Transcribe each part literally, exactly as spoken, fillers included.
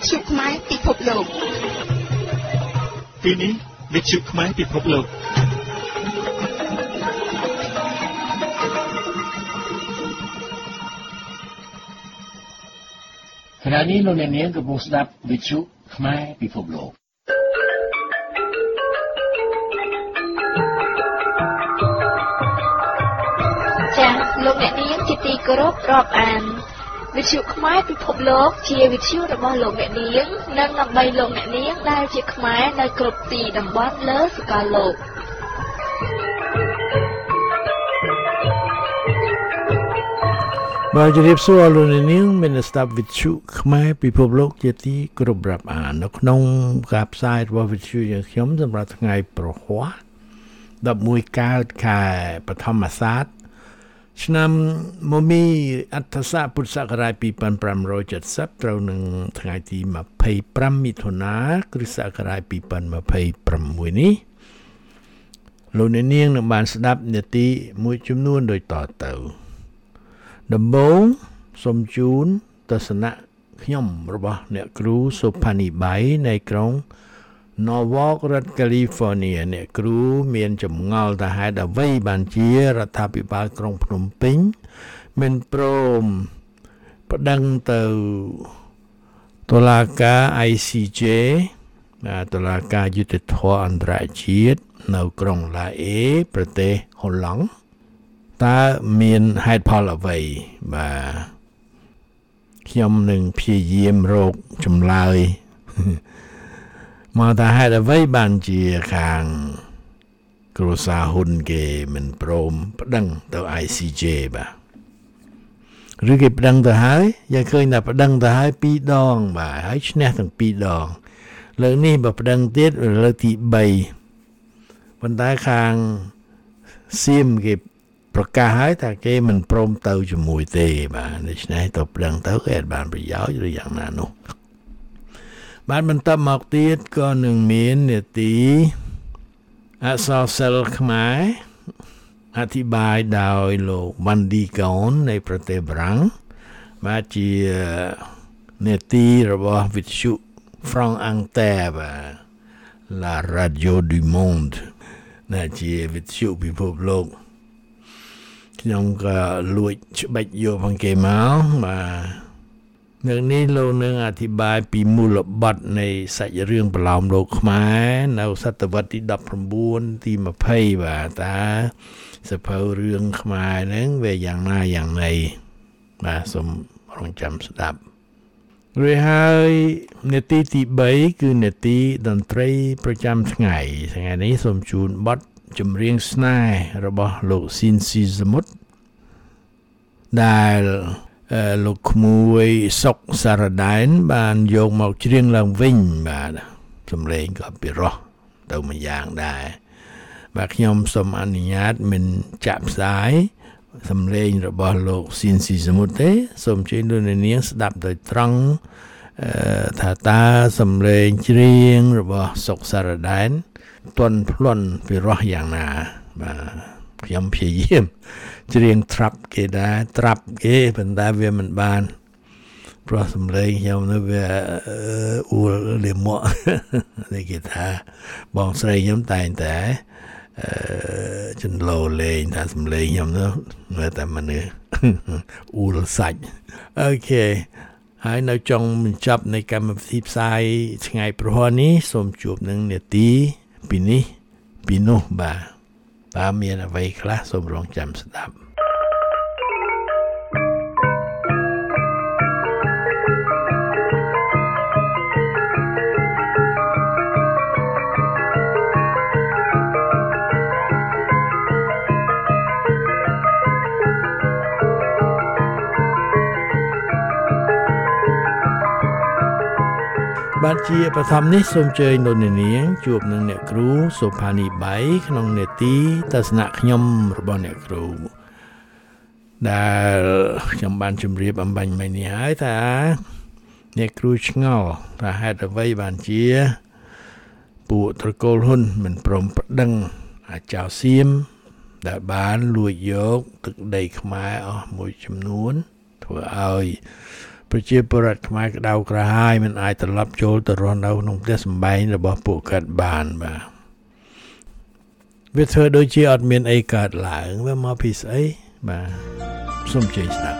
ទ្យុខ្មែរពិភពលោកពេលនេះវិទ្យុខ្មែរពិភពលោកខណៈនេះលោកអ្នកនាងកំពុងស្ដាប់វិទ្យុខ្មែរពិភពលោកចា៎លោកអ្នកនាងជាទីគោរពរាប់អានវិទ្យុខ្មែរពិភពលោកជាវិទ្យុរបស់លោកអ្នកនាងនិងដើម្បីលោកអ្នកនាងដែលជាខ្មែរនៅគ្រប់ទីតំបន់លើសកលលោកបាទជម្រាបសួរលោកអ្នកនាងមានស្ដាប់វិទ្យុខ្មែរពិភពលោកជាទីគោរពរាប់អាននៅក្នុងការផ្សាយរបស់វិទ្យុយើងខ្ញុំសម្រាប់ថ្ងៃប្រហ័សដប់មួយកើតខែបឋមស័កឆ្នាំមមីអត្តស័កពុទ្ធសករាជពីរពាន់ប្រាំរយเจ็ดสิบត្រូវនឹងថ្ងៃទីยี่สิบห้าមិថុនាគ្រិស្តសករាជពីរពាន់ยี่สิบหกនេះលោកអ្នកនាងនឹងបានស្ដាប់នាទីមួយចំនួនដូចតទៅដំបូងសូមជូនទស្សនៈខ្ញុំរបស់អ្នកគ្រូសុផានីបៃនៃក្រុង Norwalk រដ្ឋ California អ្នកគ្រូមានចម្ងល់ថាហេតុអ្វីបានជារដ្ឋាភិបាលក្រុងភ្នំពេញមិនព្រមប្តឹងទៅតុលាការ I C J តុលាការយុត្តិធម៌អន្តរជាតិនៅក្រុងឡាអេប្រទេសហូឡង់តើមានហេតុផលអ្វីបាទខ្ញុំនឹងព្យាយាមរកចម្លើយមកតើហេតុអ្វីបានជាខាងគ្រួសារហ៊ុនគេមិនព្រមប្តឹងទៅ I C J បាទឬគេប្តឹងទៅហើយយើងឃើញថាប្តឹងទៅហើយពីរដងបាទហើយឈ្នះទាំងពីរដងលើកនេះបើប្តឹងទៀតលើកទីបីប៉ុន្តែខាងសៀមគេប្រកាសហើយថាគេមិនព្រមទៅជាមួយទេបាទដូច្នេះទៅប្តឹងទៅគេអត់បានប្រយោជន៍ឬយ៉ាងណានោះបានបន្តមកទៀតក៏នឹងមាននាទីអក្សរសិល្ប៍ខ្មែរអធិប្បាយដោយលោកវ៉ាន់ឌីកូននៃប្រទេសបារាំងបាទជានាទីរបស់វិទ្យុ France Inter បាទ La Radio du Monde ដែលជាវិទ្យុពិភពលោកខ្ញុំក៏លួចច្បាច់យកផងគេមកបាទនៅនេះលោកនឹងអធិប្បាយពីមូលបត់នៃសាច់រឿងប្រឡោមលោកខ្មែរនៅសតវត្សទីដប់ប្រាំបួនទីยี่สิบបាទតើសភៅរឿងខ្មែរហ្នឹងវាយ៉ាងណាយ៉ាងណីបាទសូមរងចាំស្ដាប់រួចហើយនាទីទីបីគឺនាទីតន្ត្រីប្រចាំថ្ងៃថ្ងៃនេះសូមជូនបទចម្រៀងស្នេហ៍របស់លោកស៊ីនស៊ីសមុទ្រដែលលោកក្មួយសុកសារដែនបានយកមកច្រៀងឡើងវិញបាទសម្លេងក៏ពិរោះទៅមួយយ៉ាងដែរបាទខ្ញុំសូមអនុញ្ញាតមិនចាក់ផ្សាយសម្លេងរបស់លោកស៊ីនស៊ីសមុទ្រទេសូមជឿលោកអ្នកនាងស្ដាប់ដោយត្រង់ថាតើសម្លេងច្រៀងរបស់សុកសារដែនទន់ភ្លន់ពិរោះយ៉ាងណាបាទខ្ញុំព្យាយាមច្រៀងត្រាប់គេដែរត្រាប់គេប៉ុន្តែវាមិនបានព្រោះសំឡេងខ្ញុំនៅវាអ៊ូលលិមកតែគេថាបងស្រីខ្ញុំតែងតែអឺចិនលោលេងថាសំឡេងខ្ញុំនោះនៅតែមនុស្សអ៊ូលសាច់អូខេហើយនៅចុងបញ្ចប់នៃកម្មវិធីផ្សាយថ្ងៃប្រហ័សនេះសូមជួបនឹងនាទីពីនេះពីនោះបាទតើមានអ្វីខ្លះសូមរងចាំស្ដាប់បាទជាបឋមនេះសូមអញ្ជើញលោកអ្នកនាងជួបនឹងអ្នកគ្រូសុផានីបៃក្នុងនេតិទស្សនៈខ្ញុំរបស់អ្នកគ្រូដែលខ្ញុំបានជម្រាបអំបញ្ញមិញនេះហើយថាអ្នកគ្រូឆ្ងល់ថាហេតុអ្វីបានជាពួកត្រកូលហ៊ុនមិនព្រមប្តឹងអាចៅសៀមដែលបានលួចយកទឹកដីខ្មែរអស់មួយចំនួនធ្វើឲ្យប្រជាពលរដ្ឋខ្មែរក្តៅក្រហាយមិនអាចត្រឡប់ចូលទៅរស់នៅក្នុងផ្ទះសម្បែងរបស់ពួកគាត់បានបាទវាធ្វើដូចជាអត់មានអីកើតឡើងវាមកពីស្អីបាទសូមជឿស្ដាប់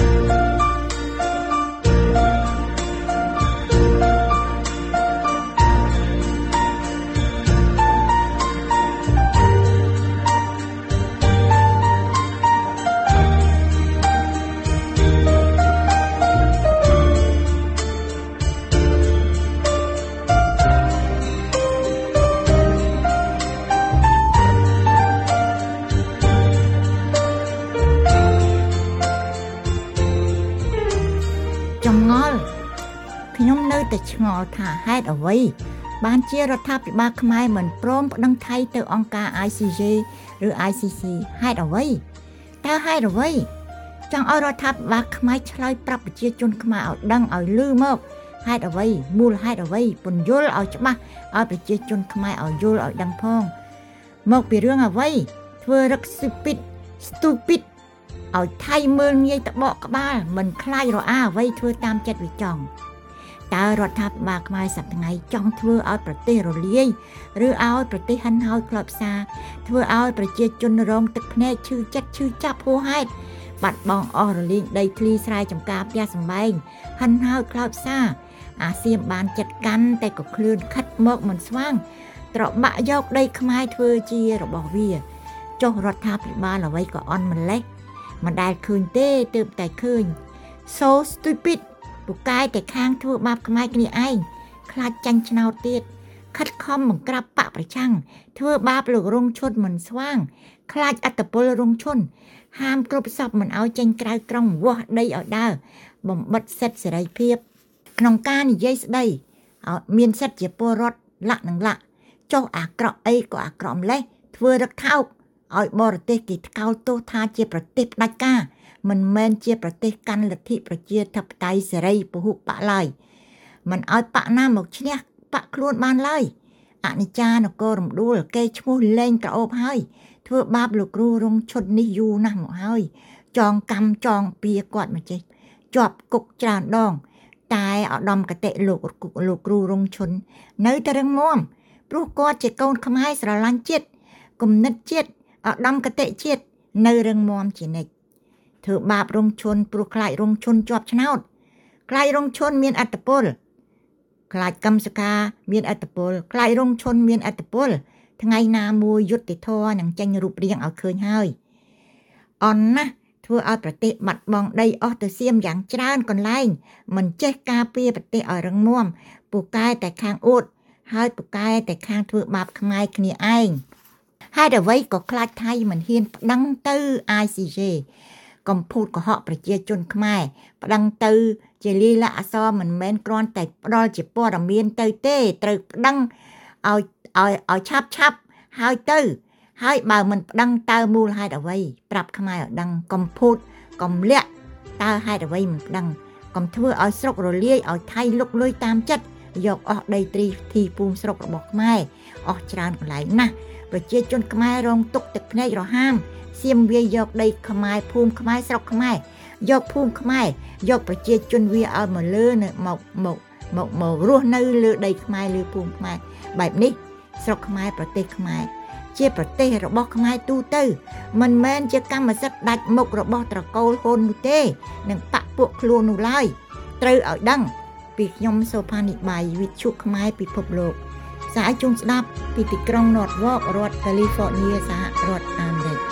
តែឆ្ងល់ថាហេតុអ្វីបានជារដ្ឋាភិបាលខ្មែរមិនព្រមប្តឹងថៃទៅអង្គការ I C J ឬ I C C ហេតុអ្វីតើហេតុអ្វីចង់ឲ្យរដ្ឋាភិបាលខ្មែរឆ្លើយប្រាប់ប្រជាជនខ្មែរឲ្យដឹងឲ្យឮមកហេតុអ្វីមូលហេតុអ្វីពន្យល់ឲ្យច្បាស់ឲ្យប្រជាជនខ្មែរឲ្យយល់ឲ្យដឹងផងមកពីរឿងអ្វីធ្វើរឹក stupid stupid ឲ្យថៃមើលងាយតបកក្បាលមិនខ្លាចរអាអ្វីធ្វើតាមចិត្តវាចង់តើរដ្ឋាភិបាលខ្មែរសប្តាហ៍ថ្ងៃចង់ធ្វើឲ្យប្រទេសរលាយឬឲ្យប្រទេសហិនហោចខ្លោចផ្សាធ្វើឲ្យប្រជាជនរងទឹកភ្នែកឈឺចិត្តឈឺចាប់ហួសហេតុបាត់បង់អស់រលីងដីធ្លីស្រែចម្ការផ្ទះសម្បែងហិនហោចខ្លោចផ្សាអាសៀមបានចិត្តកាន់តែក៏ឃ្លឿនខិតមកមិនស្វាងត្របាក់យកដីខ្មែរធ្វើជារបស់វាចុះរដ្ឋាភិបាលអ្វីក៏អន់ម្លេះមិនដែលឃើញទេទើបតែឃើញ so stupidពូកែតែខាងធ្វើបាបខ្មែរគ្នាឯងខ្លាចចាញ់ឆ្នោតទៀតខិតខំបង្ក្រាបបកប្រឆាំងធ្វើបាបលោករងឈុតមិនស្វាងខ្លាចអត្តពលរងឈុនហាមគ្រប់សពមិនឲ្យចេញក្រៅក្រុងវាស់ដីឲ្យដើរបំបិតសិទ្ធិសេរីភាពក្នុងការនិយាយស្ដីឲ្យមានសិទ្ធិជាពលរដ្ឋលក្ខនឹងលក្ខចុះអាក្រក់អីក៏អាក្រក់ម្លេះធ្វើរឹកថោកឲ្យបរទេសគេថ្កោលទោសថាជាប្រទេសផ្ដាច់ការមិនមែនជាប្រទេសកាន់លទ្ធិប្រជាធិបតេយ្យសេរីពហុបកឡើយមិនឲ្យបកណាមកឈ្នះបកខ្លួនបានឡើយអនិច្ចានគររំដួលគេឈ្មោះលែងក្រអូបហើយធ្វើបាបលោកគ្រូរងឈុតនេះយូរណាស់មកហើយចងកម្មចងពៀគាត់មកចេះជាប់គុកច្រើនដងតែឧត្តមកតេលោកលោកគ្រូរងឈុននៅតែរឹងមាំព្រោះគាត់ជាកូនខ្មែរស្រឡាញ់ជាតិគំនិតជាតិឧត្តមកតេជាតិនៅរឹងមាំជានិច្ចធ្វើបាបរងឈុនព្រោះខ្លាចរងឈុនជាប់ឆ្នោតខ្លាចរងឈុនមានអត្តពលខ្លាចកម្មសកាមានអត្តពលខ្លាចរងឈុនមានអត្តពលថ្ងៃណាមួយយុត្តិធម៌នឹងចេញរូបរាងឲ្យឃើញហើយអន់ណាស់ធ្វើឲ្យប្រទេសបាត់បង់ដីអស់ទៅសៀមយ៉ាងច្រើនកន្លែងមិនចេះការពារប្រទេសឲ្យរឹងមាំពូកែតែខាងអួតហើយពូកែតែខាងធ្វើបាបខ្មែរគ្នាឯងហេតុអ្វីក៏ខ្លាចថៃមិនហ៊ានប្តឹងទៅ I C Jកំពូតកុហកប្រជាជនខ្មែរប្តឹងទៅជាលីលាអសរមិនមែនគ្រាន់តែផ្ដល់ជាព័ត៌មានទៅទេត្រូវប្តឹងឲ្យឲ្យឲ្យឆាប់ឆាប់ហើយទៅហើយបើមិនប្តឹងតើមូលហេតុអ្វីប្រាប់ខ្មែរឲ្យដឹងកំពូតកំលាក់តើហេតុអ្វីមិនប្តឹងកុំធ្វើឲ្យស្រុករលាយឲ្យថៃលុកលុយតាមចិត្តយកអស់ដីទ្រីទីភូមិស្រុករបស់ខ្មែរអស់ច្រើនកន្លែងណាស់ប្រជាជនខ្មែររងទុក្ខទឹកភ្នែករហាមសៀមវាយកដីខ្មែរភូមិខ្មែរស្រុកខ្មែរយកភូមិខ្មែរយកប្រជាជនវាឲ្យមកលើនៅមកមកមកមករស់នៅលើដីខ្មែរលើភូមិខ្មែរបែបនេះស្រុកខ្មែរប្រទេសខ្មែរជាប្រទេសរបស់ខ្មែរទូទៅមិនមែនជាកម្មសិទ្ធិដាច់មុខរបស់ត្រកូលហ៊ុននោះទេនឹងបកពួកខ្លួននោះឡើយត្រូវឲ្យដឹងពីខ្ញុំសូផានីបាយវិទ្យុខ្មែរពិភពលោកផ្សាយជូនស្ដាប់ពីទីក្រុង Norfolk រដ្ឋ California សហរដ្ឋអាមេរិក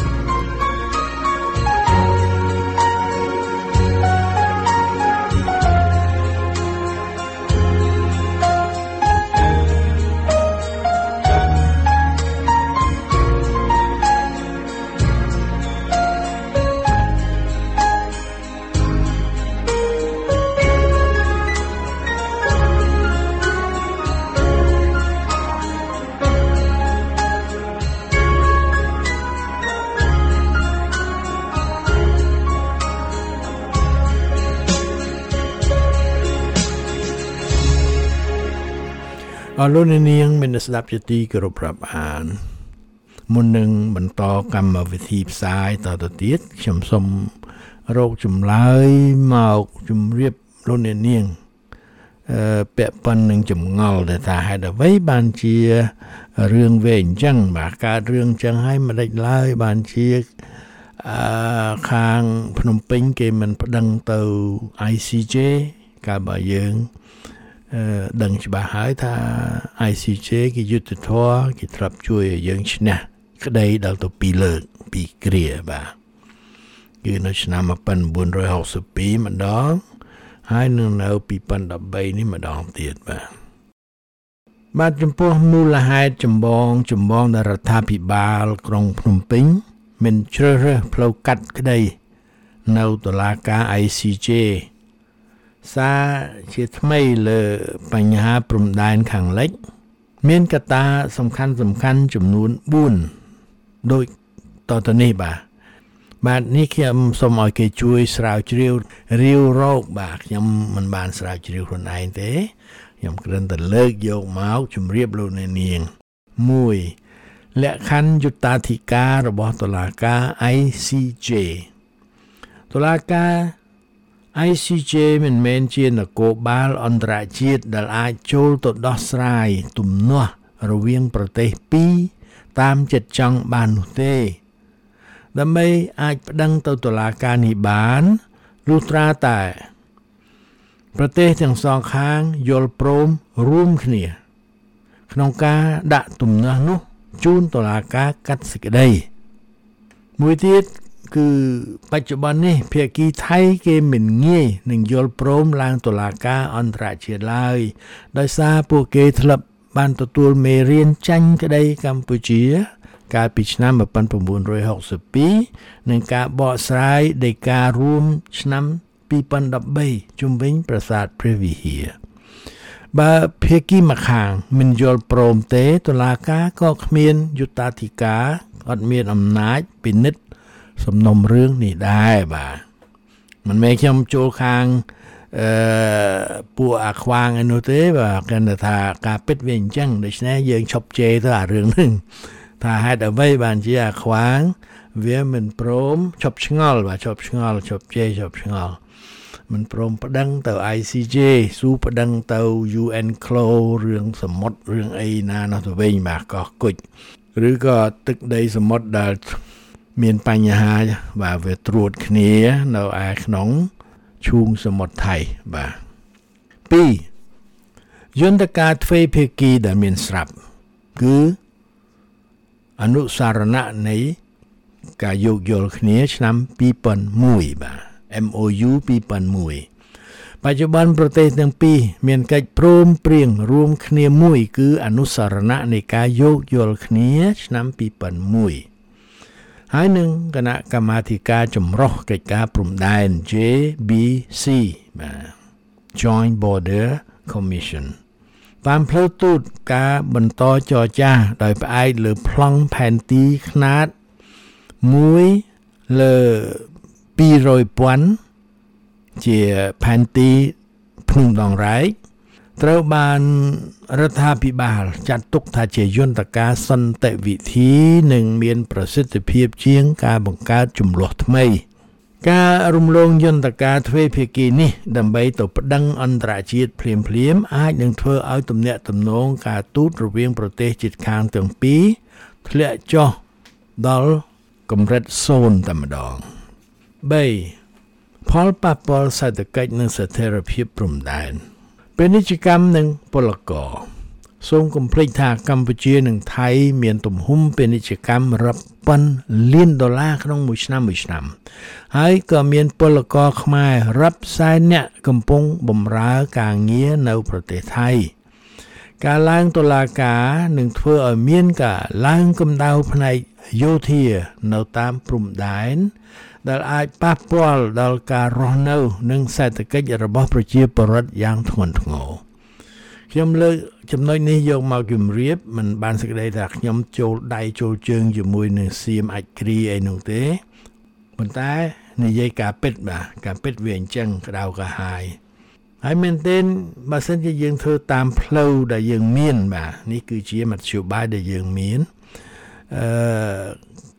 អរលោកនាងមានស្ដាប់ជាទីគោរពរាប់អានមុននឹងបន្តកម្មវិធីផ្សាយតទៅទៀតខ្ញុំសូមរកចម្លើយមកជម្រាបលោកអ្នកនាងអឺពាក់ព័ន្ធនឹងចម្ងល់ដែលថាហេតុអ្វីបានជារឿងវែងអញ្ចឹងបាទកើតរឿងអញ្ចឹងហើយមិនដេចឡើយបានជាអឺខាងភ្នំពេញគេមិនប្តឹងទៅ I C J កាលបើយើងអឺដឹងច្បាស់ហើយថា I C J គេយុត្តិធម៌គេត្រាប់ជួយឲ្យយើងឈ្នះក្តីដល់ទៅពីរលើកពីរគ្រាបាទគឺនៅឆ្នាំnineteen sixty-twoម្ដងហើយនៅនៅtwo thousand thirteenនេះម្ដងទៀតបាទបាទចំពោះមូលហេតុចម្បងចម្បងដែលរដ្ឋាភិបាលក្រុងភ្នំពេញមិនជ្រើសរើសផ្លូវកាត់ក្តីនៅតុលាការ I C J សារជាថ្មីលើបញ្ហាព្រំដែនខាងលិចមានកត្តាសំខាន់សំខាន់ចំនួនfourដូចតទៅនេះបាទបាទនេះខ្ញុំសូមឲ្យគេជួយស្រាវជ្រាវរាវរកបាទខ្ញុំមិនបានស្រាវជ្រាវខ្លួនឯងទេខ្ញុំគ្រាន់តែលើកយកមកជម្រាបលោកអ្នកនាងoneលក្ខខណ្ឌយុត្តាធិការរបស់តុលាការ I C J តុលាការ I C J មិនមែនជានគរបាលអន្តរជាតិដែលអាចចូលទៅដោះស្រាយទំនាស់រវាងប្រទេសពីរតាមចិត្តចង់បាននោះទេដើម្បីអាចប្តឹងទៅតុលាការនេះបានលុះត្រាតែប្រទេសទាំងសងខាងយល់ព្រមរួមគ្នាក្នុងការដាក់ទំនាស់នោះជូនតុលាការកាត់សេចក្តីមួយទៀតគឺបច្ចុប្បន្ននេះភាគីថៃគេមិនងាយនឹងយល់ព្រមឡើងតុលាការអន្តរជាតិឡើយដោយសារពួកគេធ្លាប់បានទទួលមេរៀនចាញ់ក្តីកម្ពុជាកាលពីឆ្នាំnineteen sixty-twoនិងការបកស្រាយដីការួមឆ្នាំtwo thousand thirteenជុំវិញប្រាសាទព្រះវិហារបើភាគីម្ខាងមិនយល់ព្រមទេតុលាការក៏គ្មានយុត្តាធិការអត់មានអំណាចពិនិត្យសំណុំរឿងនេះដែរបាទមិនមែនខ្ញុំចូលខាងអឺពួកអាខ្វាងឯនោះទេបាទគាត់ថាការពិតវាអញ្ចឹងដូច្នេះយើងឈប់ជេរទៅអារឿងហ្នឹងថាហេតុអ្វីបានជាអាខ្វាងវាមិនព្រមឈប់ឆ្ងល់បាទឈប់ឆ្ងល់ឈប់ជេរឈប់ឆ្ងល់មិនព្រមប្តឹងទៅ I C J ស៊ូប្តឹងទៅ U N C L O រឿងសមុទ្ររឿងអីណានោះទៅវិញបាទកោះគុជឬក៏ទឹកដីសមុទ្រដែលមានបញ្ហាបាទវាត្រួតគ្នានៅឯក្នុងឈូងសមុទ្រថៃបាទtwoយន្តការទ្វេភាគីដែលមានស្រាប់គឺអនុសារណៈនៃការយោគយល់គ្នាឆ្នាំtwo thousand oneបាទ M O U two thousand one បច្ចុប្បន្នប្រទេសទាំងពីរមានកិច្ចព្រមព្រៀងរួមគ្នាមួយគឺអនុសារណៈនៃការយោគយល់គ្នាឆ្នាំtwo thousand oneហើយនឹងគណៈកម្មាធិការចម្រុះកិច្ចការព្រំដែន J B C បាទ Joint Border Commission តាមផ្លូវទូតការបន្តចរចាដោយផ្អែកលើប្លង់ផែនទីខ្នាតoneលើtwo hundred thousandជាផែនទីភ្នំដងរែកត្រូវបានរដ្ឋាភិបាលចាត់ទុកថាជាយន្តការសន្តិវិធីនិងមានប្រសិទ្ធភាពជាងការបង្កើតជម្លោះថ្មីការរំលងយន្តការទ្វេភាគីនេះដើម្បីទៅប្តឹងអន្តរជាតិភ្លាមៗអាចនឹងធ្វើឲ្យទំនាក់ទំនងការទូតរវាងប្រទេសជិតខាងទាំងពីរធ្លាក់ចុះដល់កម្រិតសូន្យតែម្ដងthreeផលប៉ះពាល់សេដ្ឋកិច្ចនិងស្ថិរភាពព្រំដែនពាណិជ្ជកម្មនិងពលករសូមកុំភ្លេចថាកម្ពុជានិងថៃមានទំហំពាណិជ្ជកម្មរាប់ពាន់លានដុល្លារក្នុងមួយឆ្នាំមួយឆ្នាំហើយក៏មានពលករខ្មែររាប់សែននាក់កំពុងបម្រើការងារនៅប្រទេសថៃការឡើងតុលាការនឹងធ្វើឲ្យមានការឡើងកម្ដៅផ្នែកយោធានៅតាមព្រំដែនដែលអាចប៉ះពាល់ដល់ការរស់នៅនិងសេដ្ឋកិច្ចរបស់ប្រជាពលរដ្ឋយ៉ាងធ្ងន់ធ្ងរខ្ញុំលើកចំណុចនេះយកមកជម្រាបមិនបានសេចក្តីថាខ្ញុំចូលដៃចូលជើងជាមួយនឹងសៀមអាចគ្រីអីនោះទេប៉ុន្តែនិយាយការពិតបាទការពិតវាអញ្ចឹងក្តៅក្រហាយហើយមែនទែនបើសិនជាយើងធ្វើតាមផ្លូវដែលយើងមានបាទនេះគឺជាមធ្យោបាយដែលយើងមានអឺ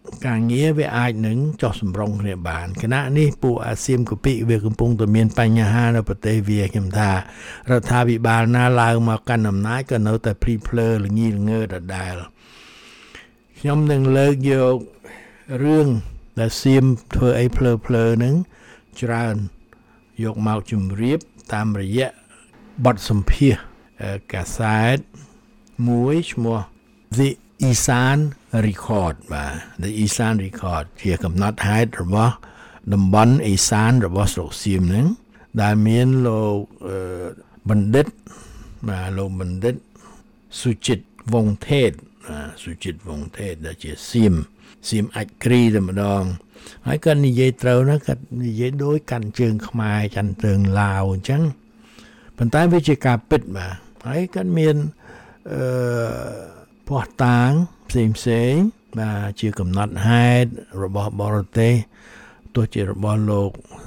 ការងារវាអាចនឹងចោះសម្រុងគ្នាបានគណៈនេះពួកអាស៊ានកពីវាកំពុងតែមានបញ្ហានៅប្រទេសវាខ្ញុំថារដ្ឋាភិបាលណាឡើងមកកាន់អំណាចក៏នៅតែព្រីភ្លើល្ងីល្ងើដដែលខ្ញុំនឹងលើកយករឿងដែលសៀមធ្វើអីភ្លើភ្លើហ្នឹងច្រើនយកមកជម្រាបតាមរយៈបទសម្ភាសន៍កាសែតមួយឈ្មោះ The Isan Record បាទ The Isan Record ជាកំណត់ហេតុរបស់តំបន់អេសានរបស់ស្រុកសៀមហ្នឹងដែលមានលោកបណ្ឌិតបាទលោកបណ្ឌិតសុចិតវង្សថេតសុចិតវង្សថេតដែលជាសៀមសៀមអាចគ្រីតែម្ដងហើយគាត់និយាយត្រូវណាគាត់និយាយដូចកាន់ជើងខ្មែរកាន់ជើងឡាវអញ្ចឹងប៉ុន្តែវាជាការពិតបាទហើយគាត់មានអឺភ័ស្តុតាងផ្សេងផ្សេងបាទជាកំណត់ហេតុរបស់បរទេសទោះជារបស់លោក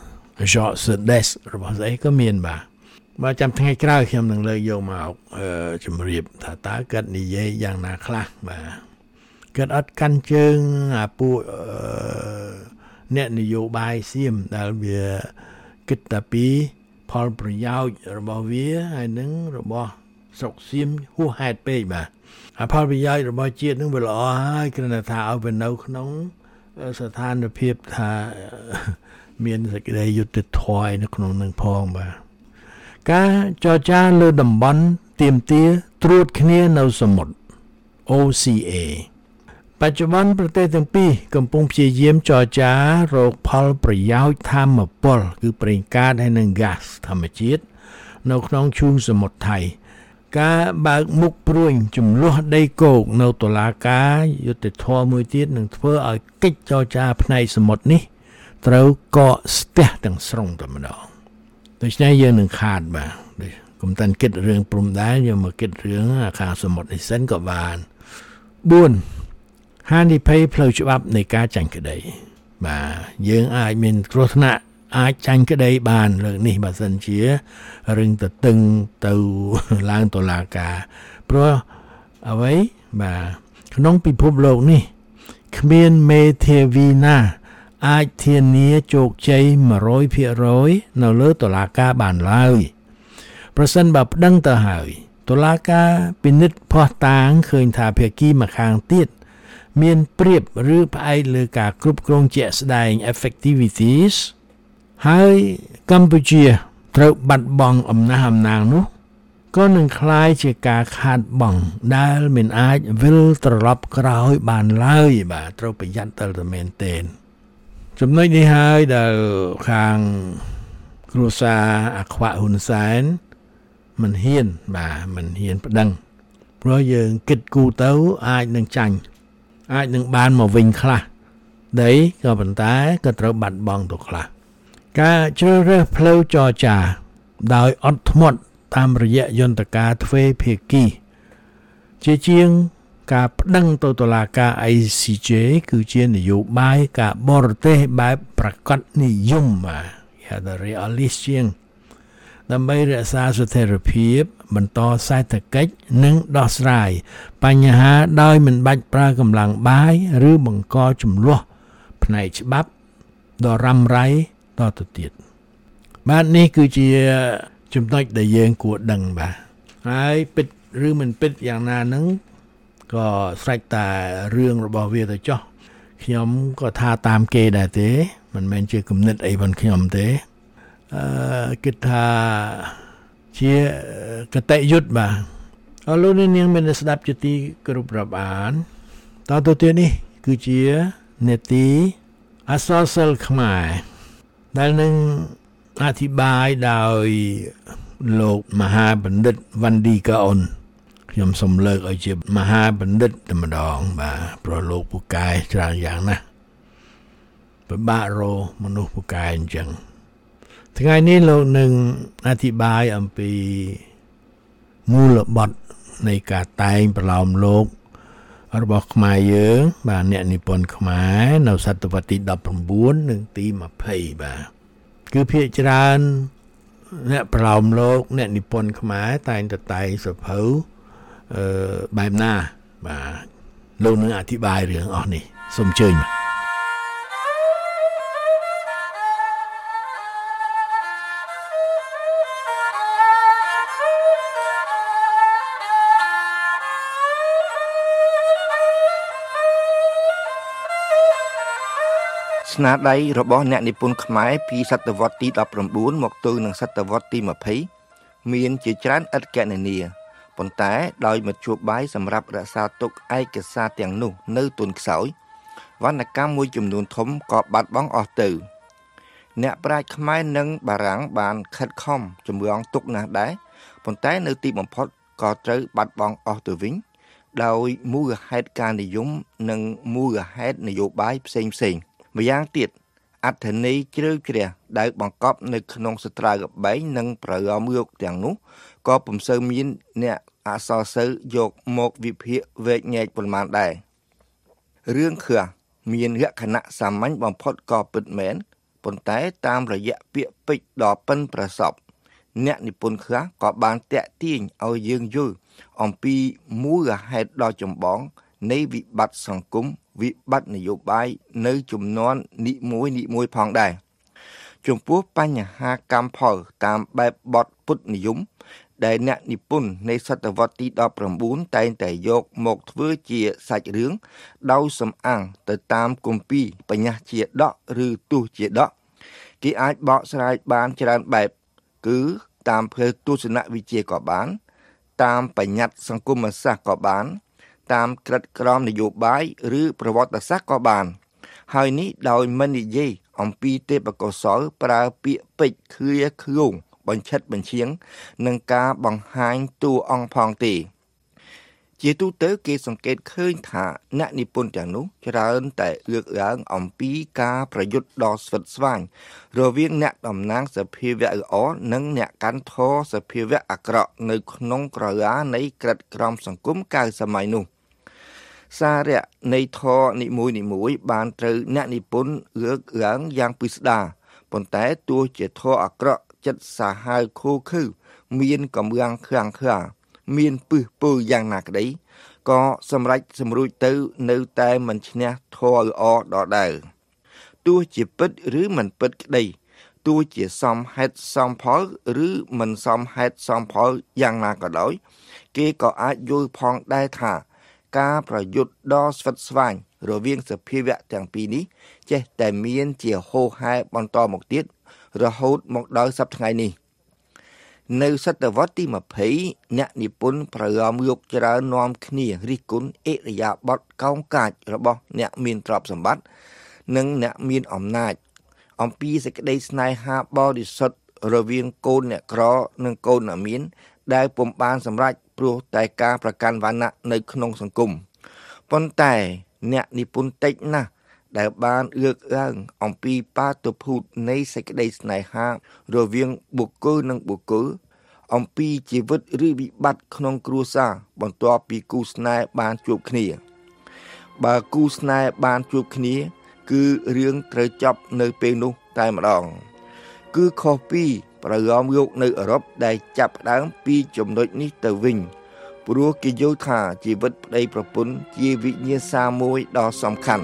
George Sedes របស់ស្អីក៏មានបាទបើចាំថ្ងៃក្រោយខ្ញុំនឹងលើកយកមកអឺជម្រាបថាតើគាត់និយាយយ៉ាងណាខ្លះបាទគាត់អត់កាន់ជើងអាពួកអ្នកនយោបាយសៀមដែលវាគិតតែពីផលប្រយោជន៍របស់វាហើយនឹងរបស់ស្រុកសៀមហួសហេតុពេកបាទអាផលប្រយោជន៍របស់ជាតិនឹងវាល្អហើយគ្រាន់តែថាឲ្យវានៅក្នុងស្ថានភាពថាមានសេចក្តីយុត្តិធម៌នៅក្នុងនឹងផងបាទការចរចាលើតំបន់ទាមទារត្រួតគ្នានៅសមុទ្រ អូ ซี เอ បច្ចុប្បន្នប្រទេសទាំងពីរកំពុងព្យាយាមចរចារកផលប្រយោជន៍ធម្មពលគឺប្រេងកាតហើយនិងហ្គាសធម្មជាតិនៅក្នុងឈូងសមុទ្រថៃការបើកមុខព្រួញចំនួនដីគោកនៅតុលាការយុត្តិធម៌មួយទៀតនឹងធ្វើឲ្យកិច្ចចរចាផ្នែកសមុទ្រនេះត្រូវកកស្ទះទាំងស្រុងតែម្ដងដូច្នេះយើងនឹងខាតបាទកុំតាន់គិតរឿងព្រំដែនយើងមកគិតរឿងអាខាងសមុទ្រនេះសិនក៏បានបួនហានិភ័យផ្លូវច្បាប់នៃការចាញ់ក្តីបាទយើងអាចមានគ្រោះថ្នាក់អាចចាញ់ក្តីបានលើកនេះបើសិនជារឿងទៅតឹងទៅឡើងតុលាការព្រោះអ្វីបាទក្នុងពិភពលោកនេះគ្មានមេធាវីណាអាចធានាជោគជ័យ one hundred percent នៅលើតុលាការបានឡើយប្រសិនបើប្តឹងទៅហើយតុលាការពិនិត្យភស្តុតាងឃើញថាភាគីម្ខាងទៀតមានប្រៀបឬផ្អែកលើការគ្រប់គ្រងជាក់ស្ដែង effectivities ហើយកម្ពុជាត្រូវបាត់បង់អំណះអំណាងនោះក៏នឹងคล้ายជាការខាតបង់ដែលមិនអាចវិលត្រឡប់ក្រោយបានឡើយបាទត្រូវប្រយ័ត្នទៅមែនទែនចំណុចនេះហើយដែលខាងគ្រួសារអាខ្វាក់ហ៊ុនសែនមិនហ៊ានបាទមិនហ៊ានប្តឹងព្រោះយើងគិតគូរទៅអាចនឹងចាញ់អាចនឹងបានមកវិញខ្លះដីក៏ប៉ុន្តែក៏ត្រូវបាត់បង់ទៅខ្លះការជ្រើសរើសផ្លូវចរចាដោយអត់ធ្មត់តាមរយៈយន្តការទ្វេភាគីជាជាងការប្តឹងទៅតុលាការ ไอ ซี เจ គឺជានយោបាយការបរទេសបែបប្រកបនិយមបាទគេហៅថា realist ជាងដើម្បីរក្សាស្ថិរភាពបន្តសេដ្ឋកិច្ចនិងដោះស្រាយបញ្ហាដោយមិនបាច់ប្រើកម្លាំងបាយឬបង្កចំនួនផ្នែកច្បាប់ដ៏រ៉ាំរ៉ៃតទៅទៀតបាទនេះគឺជាចំណុចដែលយើងគួរដឹងបាទហើយពិតឬមិនពិតយ៉ាងណាហ្នឹងក៏ស្រេចតែរឿងរបស់វាទៅចោះខ្ញុំក៏ថាតាមគេដែរទេមិនមែនជាគំនិតអីរបស់ខ្ញុំទេអឺគិតថាជាកតេយុត្តបាទអរលោកនាងមានស្ដាប់ជាទីគោរពរាប់អានតទៅទៀតនេះគឺជានេតិអក្សរសិល្ប៍ខ្មែរដែលនឹងអធិប្បាយដោយលោកមហាបណ្ឌិតវ៉ាន់ឌីកាអ៊ុនខ្ញុំសូមលើកឲ្យជាមហាបណ្ឌិតតែម្ដងបាទព្រោះលោកពូកែច្រើនយ៉ាងណាស់ពិបាករកមនុស្សពូកែអញ្ចឹងថ្ងៃនេះលោកនឹងអធិប្បាយអំពីមូលបទនៃការតែងប្រឡោមលោករបស់ខ្មែរយើងបាទអ្នកនិពន្ធខ្មែរនៅសតវត្សទីដប់ប្រាំនិងទីยี่สิบបាទគឺភាគច្រើនអ្នកប្រឡោមលោកអ្នកនិពន្ធខ្មែរតែងតែតែងសភៅអឺបែបណាបាទលោកនឹងអធិប្បាយរឿងអស់នេះសូមអញ្ជើញស្នាដៃរបស់អ្នកនិពន្ធខ្មែរពីសតវត្សទីដប់ប្រាំបួនមកទល់នឹងសតវត្សទីម្ភៃមានជាច្រើនឥតកណនាប៉ុន្តែដោយមធ្យោបាយសម្រាប់រក្សាទុកឯកសារទាំងនោះនៅទន់ខ្សោយវណ្ណកម្មមួយចំនួនធំក៏បាត់បង់អស់ទៅអ្នកប្រាជ្ញខ្មែរនិងបារាំងបានខិតខំចម្លងទុកណាស់ដែរប៉ុន្តែនៅទីបំផុតក៏ត្រូវបាត់បង់អស់ទៅវិញដោយមូលហេតុការនិយមនិងមូលហេតុនយោបាយផ្សេងផ្សេងម្យ៉ាងទៀតអត្ថន័យជ្រៅជ្រះដែលបង្កប់នៅក្នុងសត្រាវបែងនិងប្រយោលយកទាំងនោះក៏ពុំសូវមានអ្នកអក្សរសិល្ប៍យកមកវិភាគវែកញែកប៉ុន្មានដែររឿងខឿមានលក្ខណៈសាមញ្ញបំផុតក៏ពិតមែនប៉ុន្តែតាមរយៈពាក្យពេចន៍ដ៏ប៉ិនប្រសប់អ្នកនិពន្ធខ្លះក៏បានតាក់ទាញឲ្យយើងយល់អំពីមូលហេតុដ៏ចម្បងនៃវិបត្តិសង្គមវិបត្តិនយោបាយនៅជំនាន់នីមួយនីមួយផងដែរចំពោះបញ្ហាកម្មផលតាមបែបបទពុទ្ធនិយមដែលអ្នកនិពន្ធនៃសតវត្សទីដប់ប្រាំបួនតែងតែយកមកធ្វើជាសាច់រឿងដោយសំអាងទៅតាមគម្ពីរបញ្ញាជាដកឬទុជាដកគេអាចបកស្រាយបានច្រើនបែបគឺតាមផ្លូវទស្សនវិជ្ជាក៏បានតាមបញ្ញត្តិសង្គមសាស្ត្រក៏បានតាមក្រិតក្រមនយោបាយឬប្រវត្តិសាស្ត្រក៏បានហើយនេះដោយមិននិយាយអំពីទេពកោសល្យប្រើពាក្យពេចន៍ឃ្លាឃ្លោងបញ្ឆិតបញ្ឈៀងនឹងការបង្ហាញតួអង្គផងទេជាទូទៅគេសង្កេតឃើញថាអ្នកនិពន្ធទាំងនោះច្រើនតែលើកឡើងអំពីការប្រយុទ្ធដ៏ស្វិតស្វាញរវាងអ្នកតំណាងសភាវៈល្អនិងអ្នកកាន់ធរសភាវៈអាក្រក់នៅក្នុងក្រឡានៃក្រិតក្រមសង្គមកាលសម័យនោះសារៈនៃធរនីមួយនីមួយបានត្រូវអ្នកនិពន្ធលើកឡើងយ៉ាងពិស្ដារប៉ុន្តែទោះជាធរអាក្រក់ចិត្តសាហាវខូខើមានកម្លាំងខ្លាំងក្លាមានពឹសពុលយ៉ាងណាក្តីក៏សម្រេចសម្រួចទៅនៅតែមិនឈ្នះធម៌ល្អដដែលទោះជាពិតឬមិនពិតក្តីទោះជាសមហេតុសមផលឬមិនសមហេតុសមផលយ៉ាងណាក៏ដោយគេក៏អាចយល់ផងដែរថាការប្រយុទ្ធដ៏ស្វិតស្វាញរវាងសភាវៈទាំងពីរនេះចេះតែមានជាហូរហែបន្តមកទៀតរហូតមកដល់សប្តាហ៍ថ្ងៃនេះនៅសតវត្សទីម្ភៃអ្នកនិពន្ធប្រឡំយកច្រើននាំគ្នារិះគន់អិរិយាបថកោងកាចរបស់អ្នកមានទ្រព្យសម្បត្តិនិងអ្នកមានអំណាចអំពីសេចក្តីស្នេហាបរិសុទ្ធរវាងកូនអ្នកក្រនិងកូនអ្នកមានដែលពុំបានសម្រេចព្រោះតែការប្រកាន់វណ្ណៈនៅក្នុងសង្គមប៉ុន្តែអ្នកនិពន្ធតិចណាស់ដែលបានលើកឡើងអំពីបាតុភូតនៃសេចក្តីស្នេហារវាងបុគ្គលនិងបុគ្គលអំពីជីវិតឬវិបត្តិក្នុងគ្រួសារបន្ទាប់ពីគូស្នេហ៍បានជួបគ្នាបើគូស្នេហ៍បានជួបគ្នាគឺរឿងត្រូវចប់នៅពេលនោះតែម្ដងគឺខុសពីប្រឡំយកនៅអឺរ៉ុបដែលចាប់ផ្ដើមពីចំណុចនេះទៅវិញព្រោះគេយល់ថាជីវិតប្តីប្រពន្ធជាវិញ្ញាសាមួយដ៏សំខាន់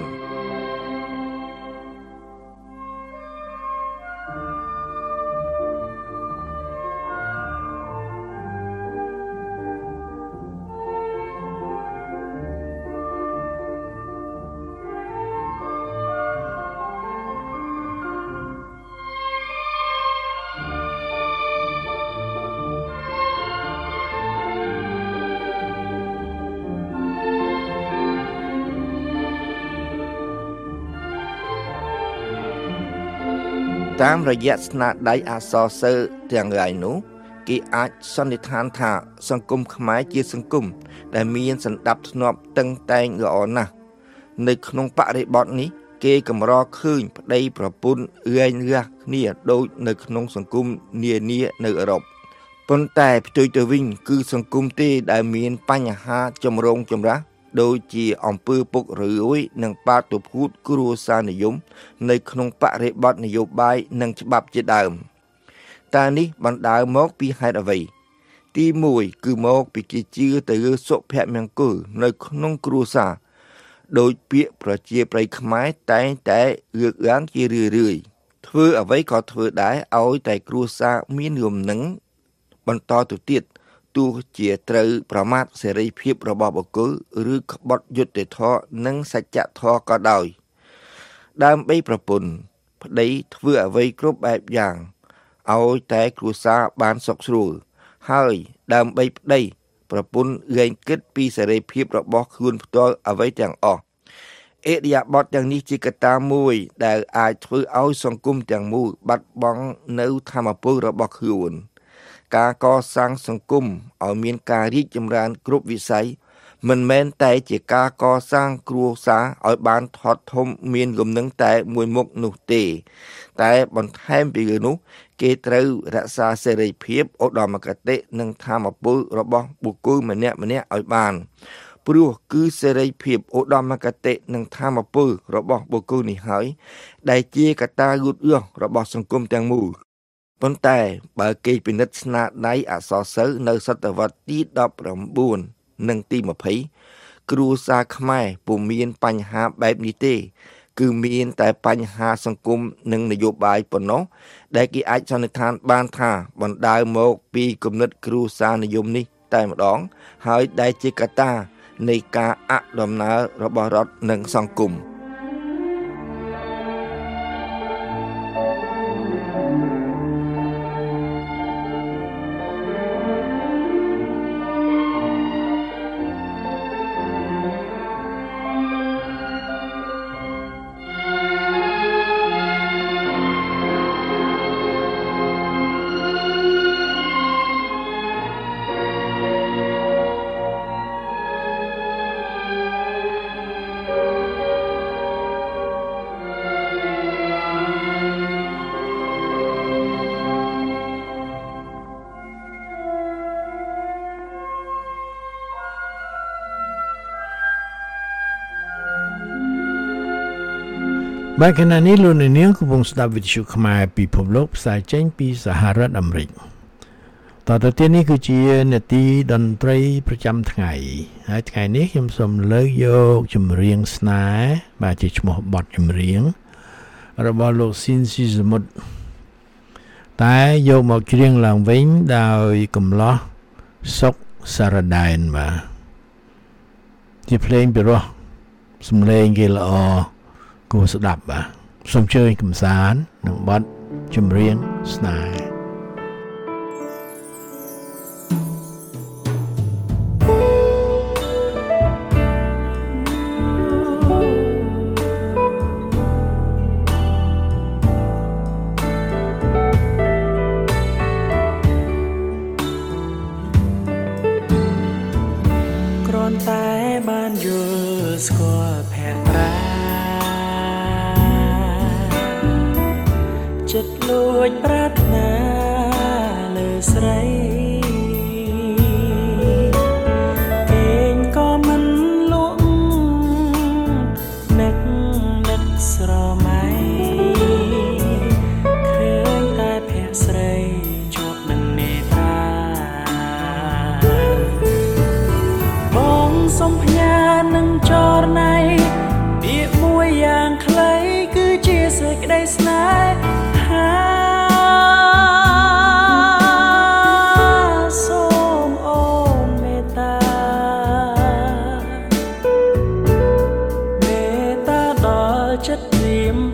តាមរយៈស្នាដៃអក្សរសិល្ប៍ទាំងឡាយនោះគេអាចសន្និដ្ឋានថាសង្គមខ្មែរជាសង្គមដែលមានសណ្ដាប់ធ្នាប់តឹងតែងល្អណាស់នៅក្នុងបរិបទនេះគេកម្រឃើញប្តីប្រពន្ធរែងរះគ្នាដូចនៅក្នុងសង្គមនានានៅអឺរ៉ុបប៉ុន្តែផ្ទុយទៅវិញគឺសង្គមទេដែលមានបញ្ហាចម្រូងចម្រាសដូចជាអំពើពុករលួយនិងបាតុភូតគ្រួសារនិយមនៅក្នុងបរិបទនយោបាយនិងច្បាប់ជាដើមតើនេះបណ្ដាលមកពីហេតុអ្វីទីមួយគឺមកពីគេជឿទៅលើសុភមង្គលនៅក្នុងគ្រួសារដោយពាក្យប្រជាប្រិយខ្មែរតែងតែលើកឡើងជារឿយៗធ្វើអ្វីក៏ធ្វើដែរឲ្យតែគ្រួសារមានលំនឹងបន្តទៅទៀតទោះជាត្រូវប្រមាថសេរីភាពរបស់បុគ្គលឬក្បត់យុត្តិធម៌និងសច្ចធម៌ក៏ដោយដើម្បីប្រពន្ធប្តីធ្វើអ្វីគ្រប់បែបយ៉ាងឲ្យតែគ្រួសារបានសុខស្រួលហើយដើម្បីប្តីប្រពន្ធលែងគិតពីសេរីភាពរបស់ខ្លួនផ្ទាល់អ្វីទាំងអស់អេរិយាបថទាំងនេះជាកត្តាមួយដែលអាចធ្វើឲ្យសង្គមទាំងមូលបាត់បង់នៅថាមពលរបស់ខ្លួនការកសាងសង្គមឲ្យមានការរីកចម្រើនគ្រប់វិស័យមិនមែនតែជាការកសាងគ្រួសារឲ្យបានថត់ធំមានលំនឹងតែមួយមុខនោះទេតែបន្ថែមពីលើនោះគេត្រូវរក្សាសេរីភាពឧត្តមគតិនិងថាមពលរបស់បុគ្គលម្នាក់ម្នាក់ឲ្យបានព្រោះគឺសេរីភាពឧត្តមគតិនិងថាមពលរបស់បុគ្គលនេះហើយដែលជាកត្តាលូតលាស់របស់សង្គមទាំងមូលប៉ុន្តែបើគេពិនិត្យស្នាដៃអក្សរសិល្ប៍នៅសតវត្សទីដប់៩និងទី២០គ្រួសារខ្មែរពុំមានបញ្ហាបែបនេះទេគឺមានតែបញ្ហាសង្គមនិងនយោបាយប៉ុណ្ណោះដែលគេអាចសន្និដ្ឋានបានថាបណ្ដាលមកពីគំនិតគ្រួសារនិយមនេះតែម្ដងហើយដែលជាកត្តានៃការអដំណើររបស់រដ្ឋនិងសង្គមបាទខណៈនេះលោកអ្នកនាងកំពុងស្ដាប់វិទ្យុខ្មែរពិភពលោកផ្សាយចេញពីសហរដ្ឋអាមេរិកតទៅទៀតនេះគឺជានាទីតន្ត្រីប្រចាំថ្ងៃហើយថ្ងៃនេះខ្ញុំសូមលើកយកចម្រៀងស្នេហ៍បាទជាឈ្មោះបទចម្រៀងរបស់លោកស៊ីនស៊ីសមុទ្រតែយកមកច្រៀងឡើងវិញដោយកំឡោះសុកសារ៉ាដែនបាទជាភ្លេងពិរោះសំឡេងគេល្អគួរស្ដាប់បាទសូមជើញកំសាន្តនឹងបទចម្រៀងស្នេហ៍គ្រាន់តែបានយល់ស្គាល់ភក្ត្រាចិត្តលួចប្រាថ្នាលើស្រីពេញក៏មិនលក់នឹកនឹកស្រមៃឃើញតែភក្ត្រស្រីជាប់នឹងនេត្រាបងសុំផ្ញើនឹងចរណៃពាក្យមួយយ៉ាងខ្លីគឺជាសេចក្តីស្នេហ៍សូមអូនមេត្តាមេត្តាដល់ចិត្តព្រាម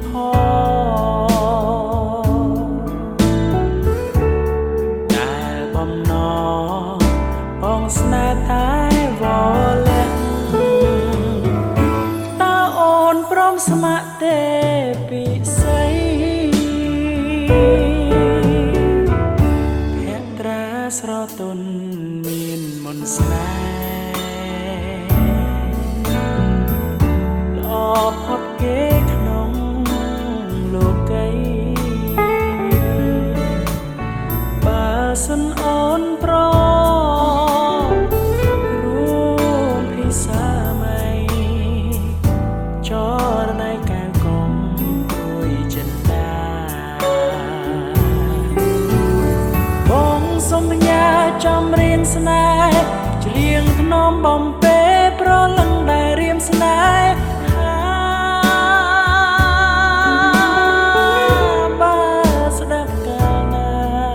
ផងដែលបំណងបងស្នេហ៍តែវលាក់តើអូនព្រមស្ម័គ្រទេពិសីស្រទន់មានមន្តស្នេហ៍ល្អផុតគេក្នុងលោកីបើសិនអូនប្ររួមពិសាម័យចរណៃកែវកុំព្រួយចិន្តាបងសុំចំរៀនស្នេហ៍ច្រៀងធ្នមបំពេប្រលឹងដែលរៀមស្នេហ៍បើស្ដាប់កាលណា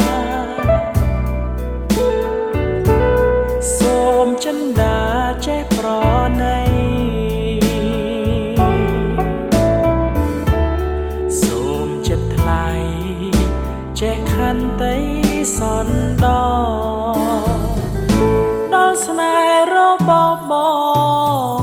សូមចិន្តាចេះប្រណីស្នេហ៍របស់បង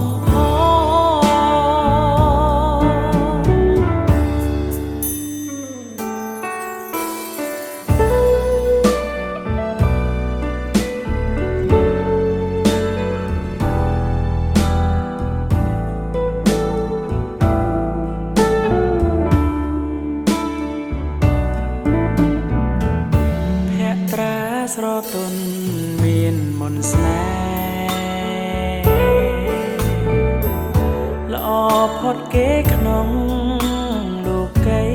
ស្រទន់មានមន្តស្នេហ៍ល្អផុតគេក្នុងលោកី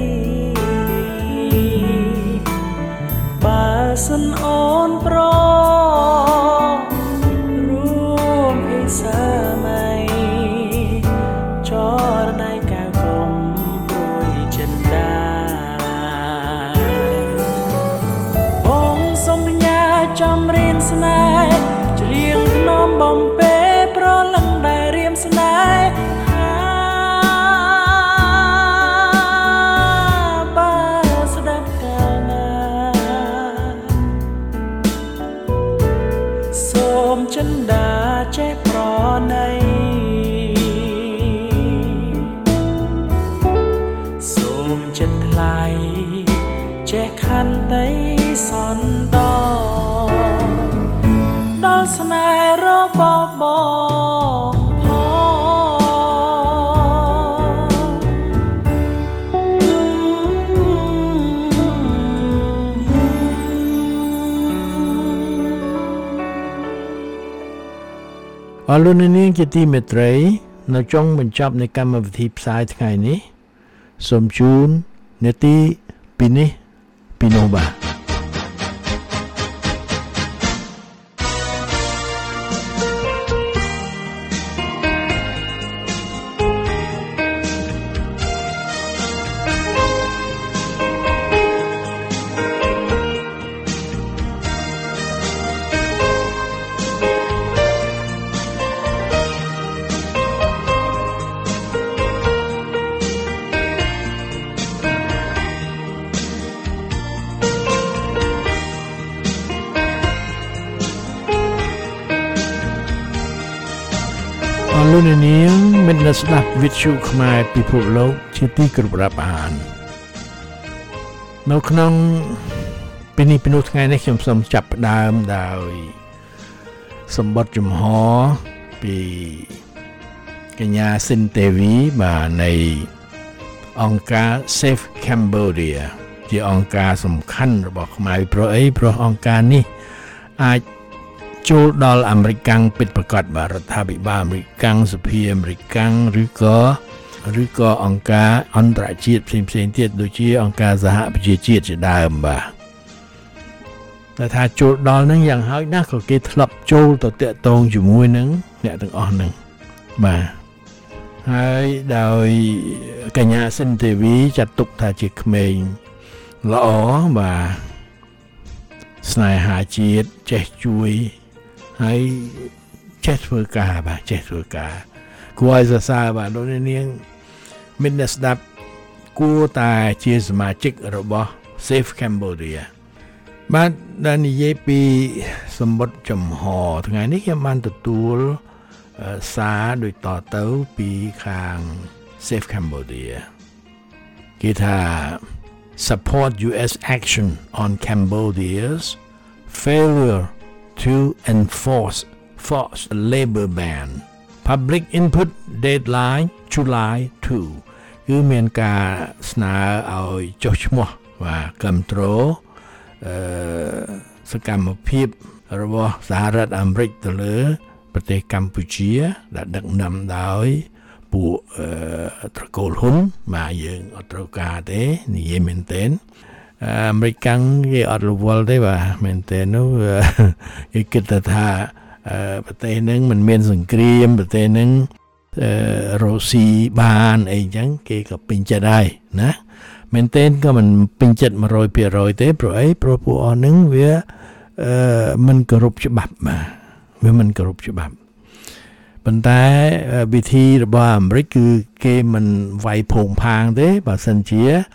បើសិនអូនប្ររួមពិសាមៃចរណៃកៅកុំព្រួយចិនដាចំរៀនស្នេហ៍ច្រៀងភ្នំបំពេប្រលឹងដែលរៀមស្នេហ៍បើស្ដាប់កាលណាសូមចិនដាចេះប្រណីសូមចិត្តថ្លៃចេះខន្តីសន្តោដល់ស្នេហ៍របស់បងអរលោកអ្នកនាងជាទីមេត្រីនៅចុងបញ្ចប់នៃកម្មវិធីផ្សាយថ្ងៃនេះសូមជូននាទីពីនេះពីនោះបាទ លោកនាងមិត្តស្ដាប់វិទ្យុខ្មែរពិភពលោកជាទីគោរពរាប់អាននៅក្នុងពេលនេះពេលនោះថ្ងៃនេះខ្ញុំសូមចាប់ផ្ដើមដោយសម្បត្តិចំហពីកញ្ញាស៊ីនទេវីបាទនៃអង្គការ Safe Cambodia ជាអង្គការសំខាន់របស់ខ្មែរព្រោះអីព្រោះអង្គការនេះអាចចូលដល់អាមេរិកកាំងពិតប្រាកដបាទរដ្ឋាភិបាលអាមេរិកកាំងសភាអាមេរិកកាំងឬក៏ឬក៏អង្គការអន្តរជាតិផ្សេងផ្សេងទៀតដូចជាអង្គការសហប្រជាជាតិជាដើមបាទតែថាចូលដល់នឹងយ៉ាងហោចណាស់ក៏គេធ្លាប់ចូលទៅតាក់ទងជាមួយនឹងអ្នកទាំងអស់ហ្នឹងបាទហើយដោយកញ្ញាសិនទេវីចាត់ទុកថាជាក្មេងល្អបាទស្នេហាជាតិចេះជួយហើយចេះធ្វើការបាទចេះធ្វើការគួរឲ្យសរសើរបាទលោកនាងមានអ្នកស្ដាប់គួរតែជាសមាជិករបស់ Safe Cambodia បាទដែលនិយាយពីសម្បត្តិចំហថ្ងៃនេះខ្ញុំបានទទួលសារដូចតទៅពីខាង Safe Cambodia គេថា support ยู เอส action on Cambodia's failure to enforce forced labor ban public input deadline July second គឺមានការស្នើឲ្យចុះឈ្មោះបាទគ្រប់គ្រងអឺសកម្មភាពរបស់សហរដ្ឋអាមេរិកទៅលើប្រទេសកម្ពុជាដែលដឹកនាំដោយពួកត្រកូលហ៊ុនបាទយើងអត់ត្រូវការទេនិយាយមែនទែនអាមេរិកកាំងគេអត់រវល់ទេបាទមែនទែននោះគេគិតថាប្រទេសហ្នឹងមិនមានសង្គ្រាមប្រទេសហ្នឹងរុស្ស៊ីបានអីចឹងគេក៏ពេញចិត្តហើយណាមែនទែនក៏មិនពេញចិត្ត one hundred percent ទេព្រោះអីព្រោះពួកអស់ហ្នឹងវាមិនគោរពច្បាប់បាទវាមិនគោរពច្បាប់ប៉ុន្តែវិធីរបស់អាមេរិកគឺគេមិនវាយភងផាងទេបើសិនជា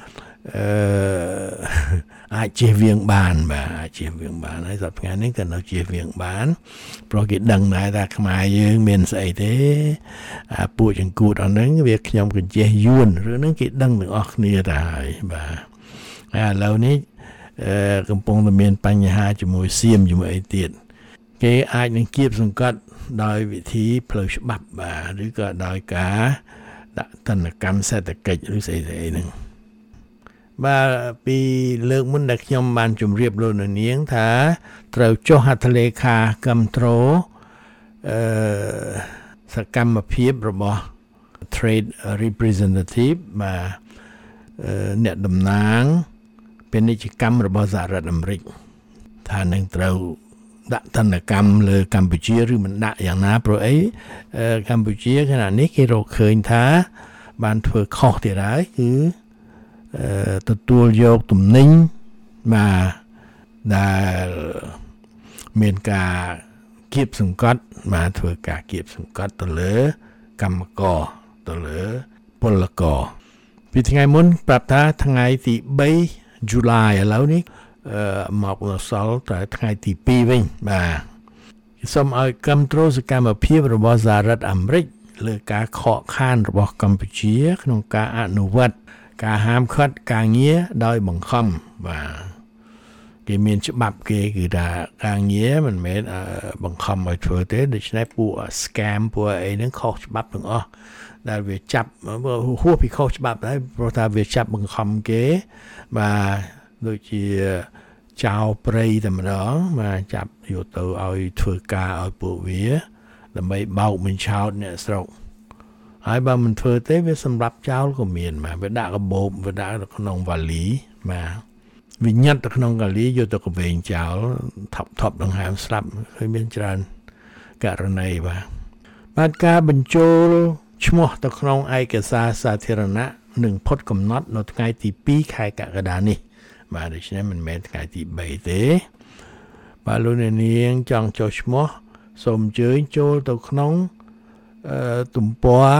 អឺអាចជៀសវាងបានបាទអាចជៀសវាងបានហើយសប្តាហ៍នេះក៏នៅជៀសវាងបានព្រោះគេដឹងដែរថាខ្មែរយើងមានស្អីទេអាពួកចង្កួតអស់ហ្នឹងវាខ្ញុំកញ្ចេះយួនរឿងហ្នឹងគេដឹងទាំងអស់គ្នាទៅហើយបាទហើយឥឡូវនេះអឺកំពុងតែមានបញ្ហាជាមួយសៀមជាមួយអីទៀតគេអាចនឹងគៀបសង្កត់ដោយវិធីផ្លូវច្បាប់បាទឬក៏ដោយការដាក់ទណ្ឌកម្មសេដ្ឋកិច្ចឬស្អីស្អីហ្នឹងបាទពីលើកមុនដែលខ្ញុំបានជម្រាបលោកនាងថាត្រូវចុះហត្ថលេខាគ្រប់គ្រងអឺសកម្មភាពរបស់ trade representative បាទអ្នកតំណាងពាណិជ្ជកម្មរបស់សហរដ្ឋអាមេរិកថានឹងត្រូវដាក់ទណ្ឌកម្មលើកម្ពុជាឬមិនដាក់យ៉ាងណាព្រោះអីកម្ពុជាខណៈនេះគេរកឃើញថាបានធ្វើខុសទៀតហើយគឺទទួលយកទំនិញមកដែលមានការគៀបសង្កត់មកធ្វើការគៀបសង្កត់ទៅលើកម្មករទៅលើពលករពីថ្ងៃមុនប្រាប់ថាថ្ងៃទី3 July ឥឡូវនេះអឺមកដល់សល់តែថ្ងៃទី2វិញបាទសូមឲ្យគ្រប់គ្រងសកម្មភាពរបស់សហរដ្ឋអាមេរិកលើការខកខានរបស់កម្ពុជាក្នុងការអនុវត្តការហាមឃាត់ការងារដោយបង្ខំបាទគេមានច្បាប់គេគឺថាការងារមិនមែនបង្ខំឲ្យធ្វើទេដូច្នេះពួក scam ពួកអីហ្នឹងខុសច្បាប់ទាំងអស់ដែលវាចាប់ហួសពីខុសច្បាប់ដែរព្រោះថាវាចាប់បង្ខំគេបាទដូចជាចោលព្រៃតែម្ដងបាទចាប់យកទៅឲ្យធ្វើការឲ្យពួកវាដើម្បីបោកបញ្ឆោតអ្នកស្រុកហើយបើមិនធ្វើទេវាសម្រាប់ចោលក៏មានបាទវាដាក់កាបូបវាដាក់នៅក្នុងវ៉ាលីបាទវាញ៉ាត់ទៅក្នុងកាលីយកទៅកវែងចោលថប់ថប់ដង្ហើមស្លាប់ឃើញមានច្រើនករណីបាទបាទការបញ្ចូលឈ្មោះទៅក្នុងឯកសារសាធារណៈនឹងផុតកំណត់នៅថ្ងៃទី2ខែកក្កដានេះបាទដូច្នេះមិនមែនថ្ងៃទី3ទេបាទលោកអ្នកនាងចង់ចុះឈ្មោះសូមអញ្ជើញចូលទៅក្នុងទំព័រ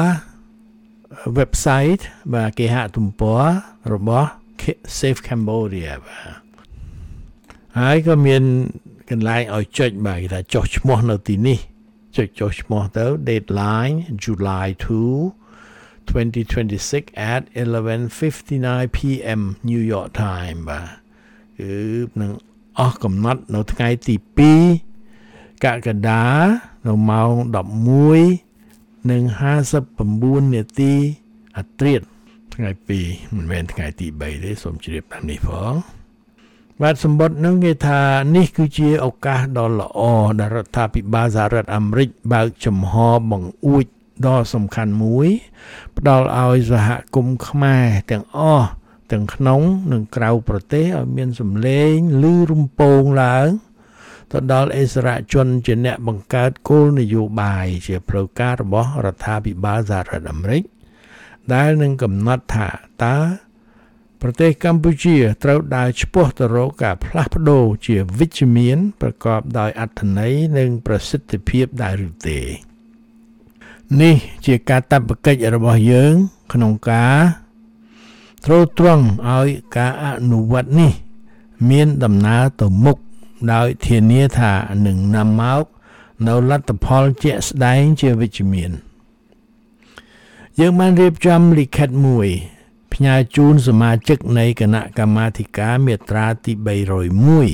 website បាទគេហទំព័ររបស់ Safe Cambodia បាទហើយក៏មានកន្លែងឲ្យចុចបាទគេថាចុះឈ្មោះនៅទីនេះចុចចុះឈ្មោះទៅ deadline July second twenty twenty-six at eleven fifty-nine p m New York time បាទគឺនឹងអស់កំណត់នៅថ្ងៃទី2កក្កដានៅម៉ោងដប់មួយនិងហាសិប៩នាទីអត្រាថ្ងៃ2មិនមែនថ្ងៃទី3ទេសូមជ្រាបតាមនេះផងបាទសម្បត្តិនឹងគេថានេះគឺជាឱកាសដ៏ល្អដែលរដ្ឋាភិបាលសហរដ្ឋអាមេរិកបើកចំហបង្អួចដ៏សំខាន់មួយផ្ដល់ឲ្យសហគមន៍ខ្មែរទាំងអស់ទាំងក្នុងនិងក្រៅប្រទេសឲ្យមានសម្លេងឮរំពងឡើងទៅដល់អិសរាជជនជាអ្នកបង្កើតគោលនយោបាយជាផ្លូវការរបស់រដ្ឋាភិបាលសហរដ្ឋអាមេរិកដែលនឹងកំណត់ថាតើប្រទេសកម្ពុជាត្រូវដើរឆ្ពោះទៅរកការផ្លាស់ប្ដូរជាវិជ្ជមានប្រកបដោយអត្ថន័យនិងប្រសិទ្ធភាពដែរឬទេនេះជាកាតព្វកិច្ចរបស់យើងក្នុងការទ្រទ្រង់ឲ្យការអនុវត្តនេះមានដំណើរទៅមុខដោយធានាថានឹងនាំមកនៅលទ្ធផលជាក់ស្ដែងជាវិជ្ជមានយើងបានរៀបចំលិខិតមួយផ្ញើជូនសមាជិកនៃគណៈកម្មាធិការមាត្រាទី3០១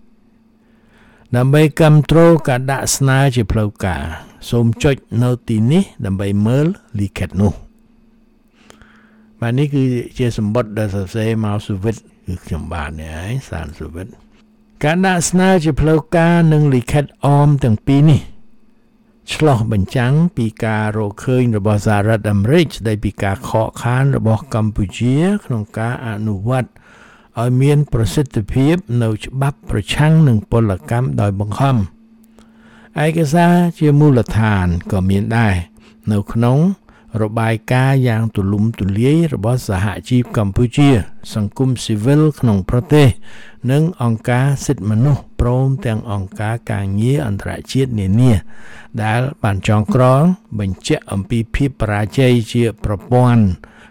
ដើម្បីគ្រប់គ្រងការដាក់ស្នើជាផ្លូវការសូមចុចនៅទីនេះដើម្បីមើលលិខិតនោះបាទនេះគឺជាសម្បត្តិដែលសរសេរមកសុវិតគឺខ្ញុំបាននេះហើយសានសុវិតការដាក់ស្នើជាផ្លូវការនិងលិខិតអមទាំងពីរនេះឆ្លោះបញ្ចាំងពីការរកឃើញរបស់សហរដ្ឋអាមេរិកស្ដីពីការខកខានរបស់កម្ពុជាក្នុងការអនុវត្តឲ្យមានប្រសិទ្ធភាពនៅច្បាប់ប្រឆាំងនឹងពលកម្មដោយបង្ខំឯកសារជាមូលដ្ឋានក៏មានដែរនៅក្នុងរបាយការណ៍យ៉ាងទូលំទូលាយរបស់សហជីពកម្ពុជាសង្គមស៊ីវិលក្នុងប្រទេសនិងអង្គការសិទ្ធិមនុស្សព្រមទាំងអង្គការការងារអន្តរជាតិនានាដែលបានចងក្រងបញ្ជាក់អំពីភាពបរាជ័យជាប្រព័ន្ធ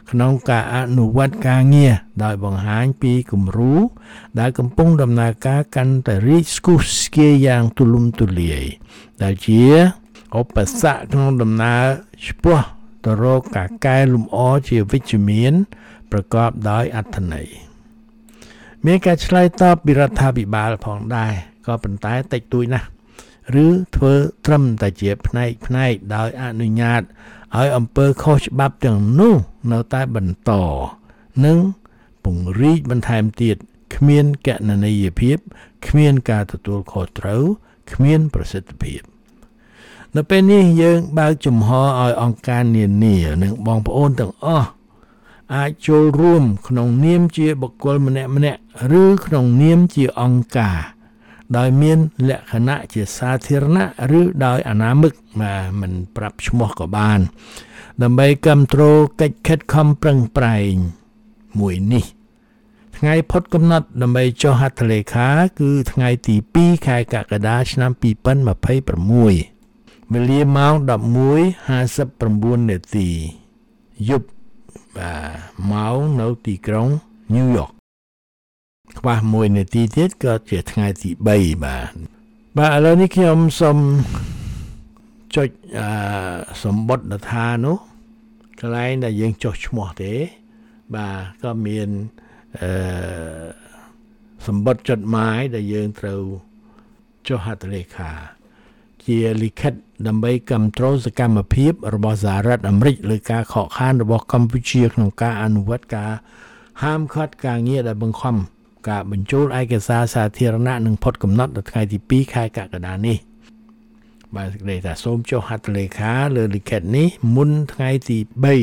ក្នុងការអនុវត្តការងារដោយបង្ហាញពីគំរូដែលកំពុងដំណើរការកាន់តែរីកស្គុះស្គាយយ៉ាងទូលំទូលាយដែលជាឧបសគ្គក្នុងដំណើរឆ្ពោះទៅរកការកែលម្អជាវិជ្ជមានប្រកបដោយអត្ថន័យមានការឆ្លើយតបពីរដ្ឋាភិបាលផងដែរក៏ប៉ុន្តែតិចតួចណាស់ឬធ្វើត្រឹមតែជាផ្នែកផ្នែកដោយអនុញ្ញាតឲ្យអំពើខុសច្បាប់ទាំងនោះនៅតែបន្តនិងពង្រីកបន្ថែមទៀតគ្មានកណន័យភាពគ្មានការទទួលខុសត្រូវគ្មានប្រសិទ្ធភាពនៅពេលនេះយើងបើកចំហឲ្យអង្គការនានានិងបងប្អូនទាំងអស់អាចចូលរួមក្នុងនាមជាបុគ្គលម្នាក់ម្នាក់ឬក្នុងនាមជាអង្គការដោយមានលក្ខណៈជាសាធារណៈឬដោយអនាមិកmàមិនប្រាប់ឈ្មោះក៏បានដើម្បីគ្រប់គ្រងកិច្ចខិតខំប្រឹងប្រែងមួយនេះថ្ងៃផុតកំណត់ដើម្បីចុះហត្ថលេខាគឺថ្ងៃទីពីរខែកក្កដាឆ្នាំពីរពាន់ម្ភៃប្រាំមួយវេលាម៉ោងដប់មួយហាសិបប្រាំបួននាទីយប់បាទម៉ោងនៅទីក្រុងញូវយ៉កខ្វះមួយនាទីទៀតក៏ជាថ្ងៃទីបីបាទបាទឥឡូវនេះខ្ញុំសូមចុចអឺសម្បត្តិថានោះកន្លែងដែលយើងចុះឈ្មោះទេបាទក៏មានអឺសម្បត្តិចុចหมายដែលយើងត្រូវចុះហត្ថលេខាជាលិខិតដើម្បីគ្រប់គ្រងសកម្មភាពរបស់សហរដ្ឋអាមេរិកលើការខកខានរបស់កម្ពុជាក្នុងការអនុវត្តការហាមឃាត់ការងារដែលបង្ខំការបញ្ចូលឯកសារសាធារណៈនឹងផុតកំណត់ដល់ថ្ងៃទីពីរខែកក្កដានេះបាទសេចក្តីថាសូមចុះហត្ថលេខាលើលិខិតនេះមុនថ្ងៃទីបី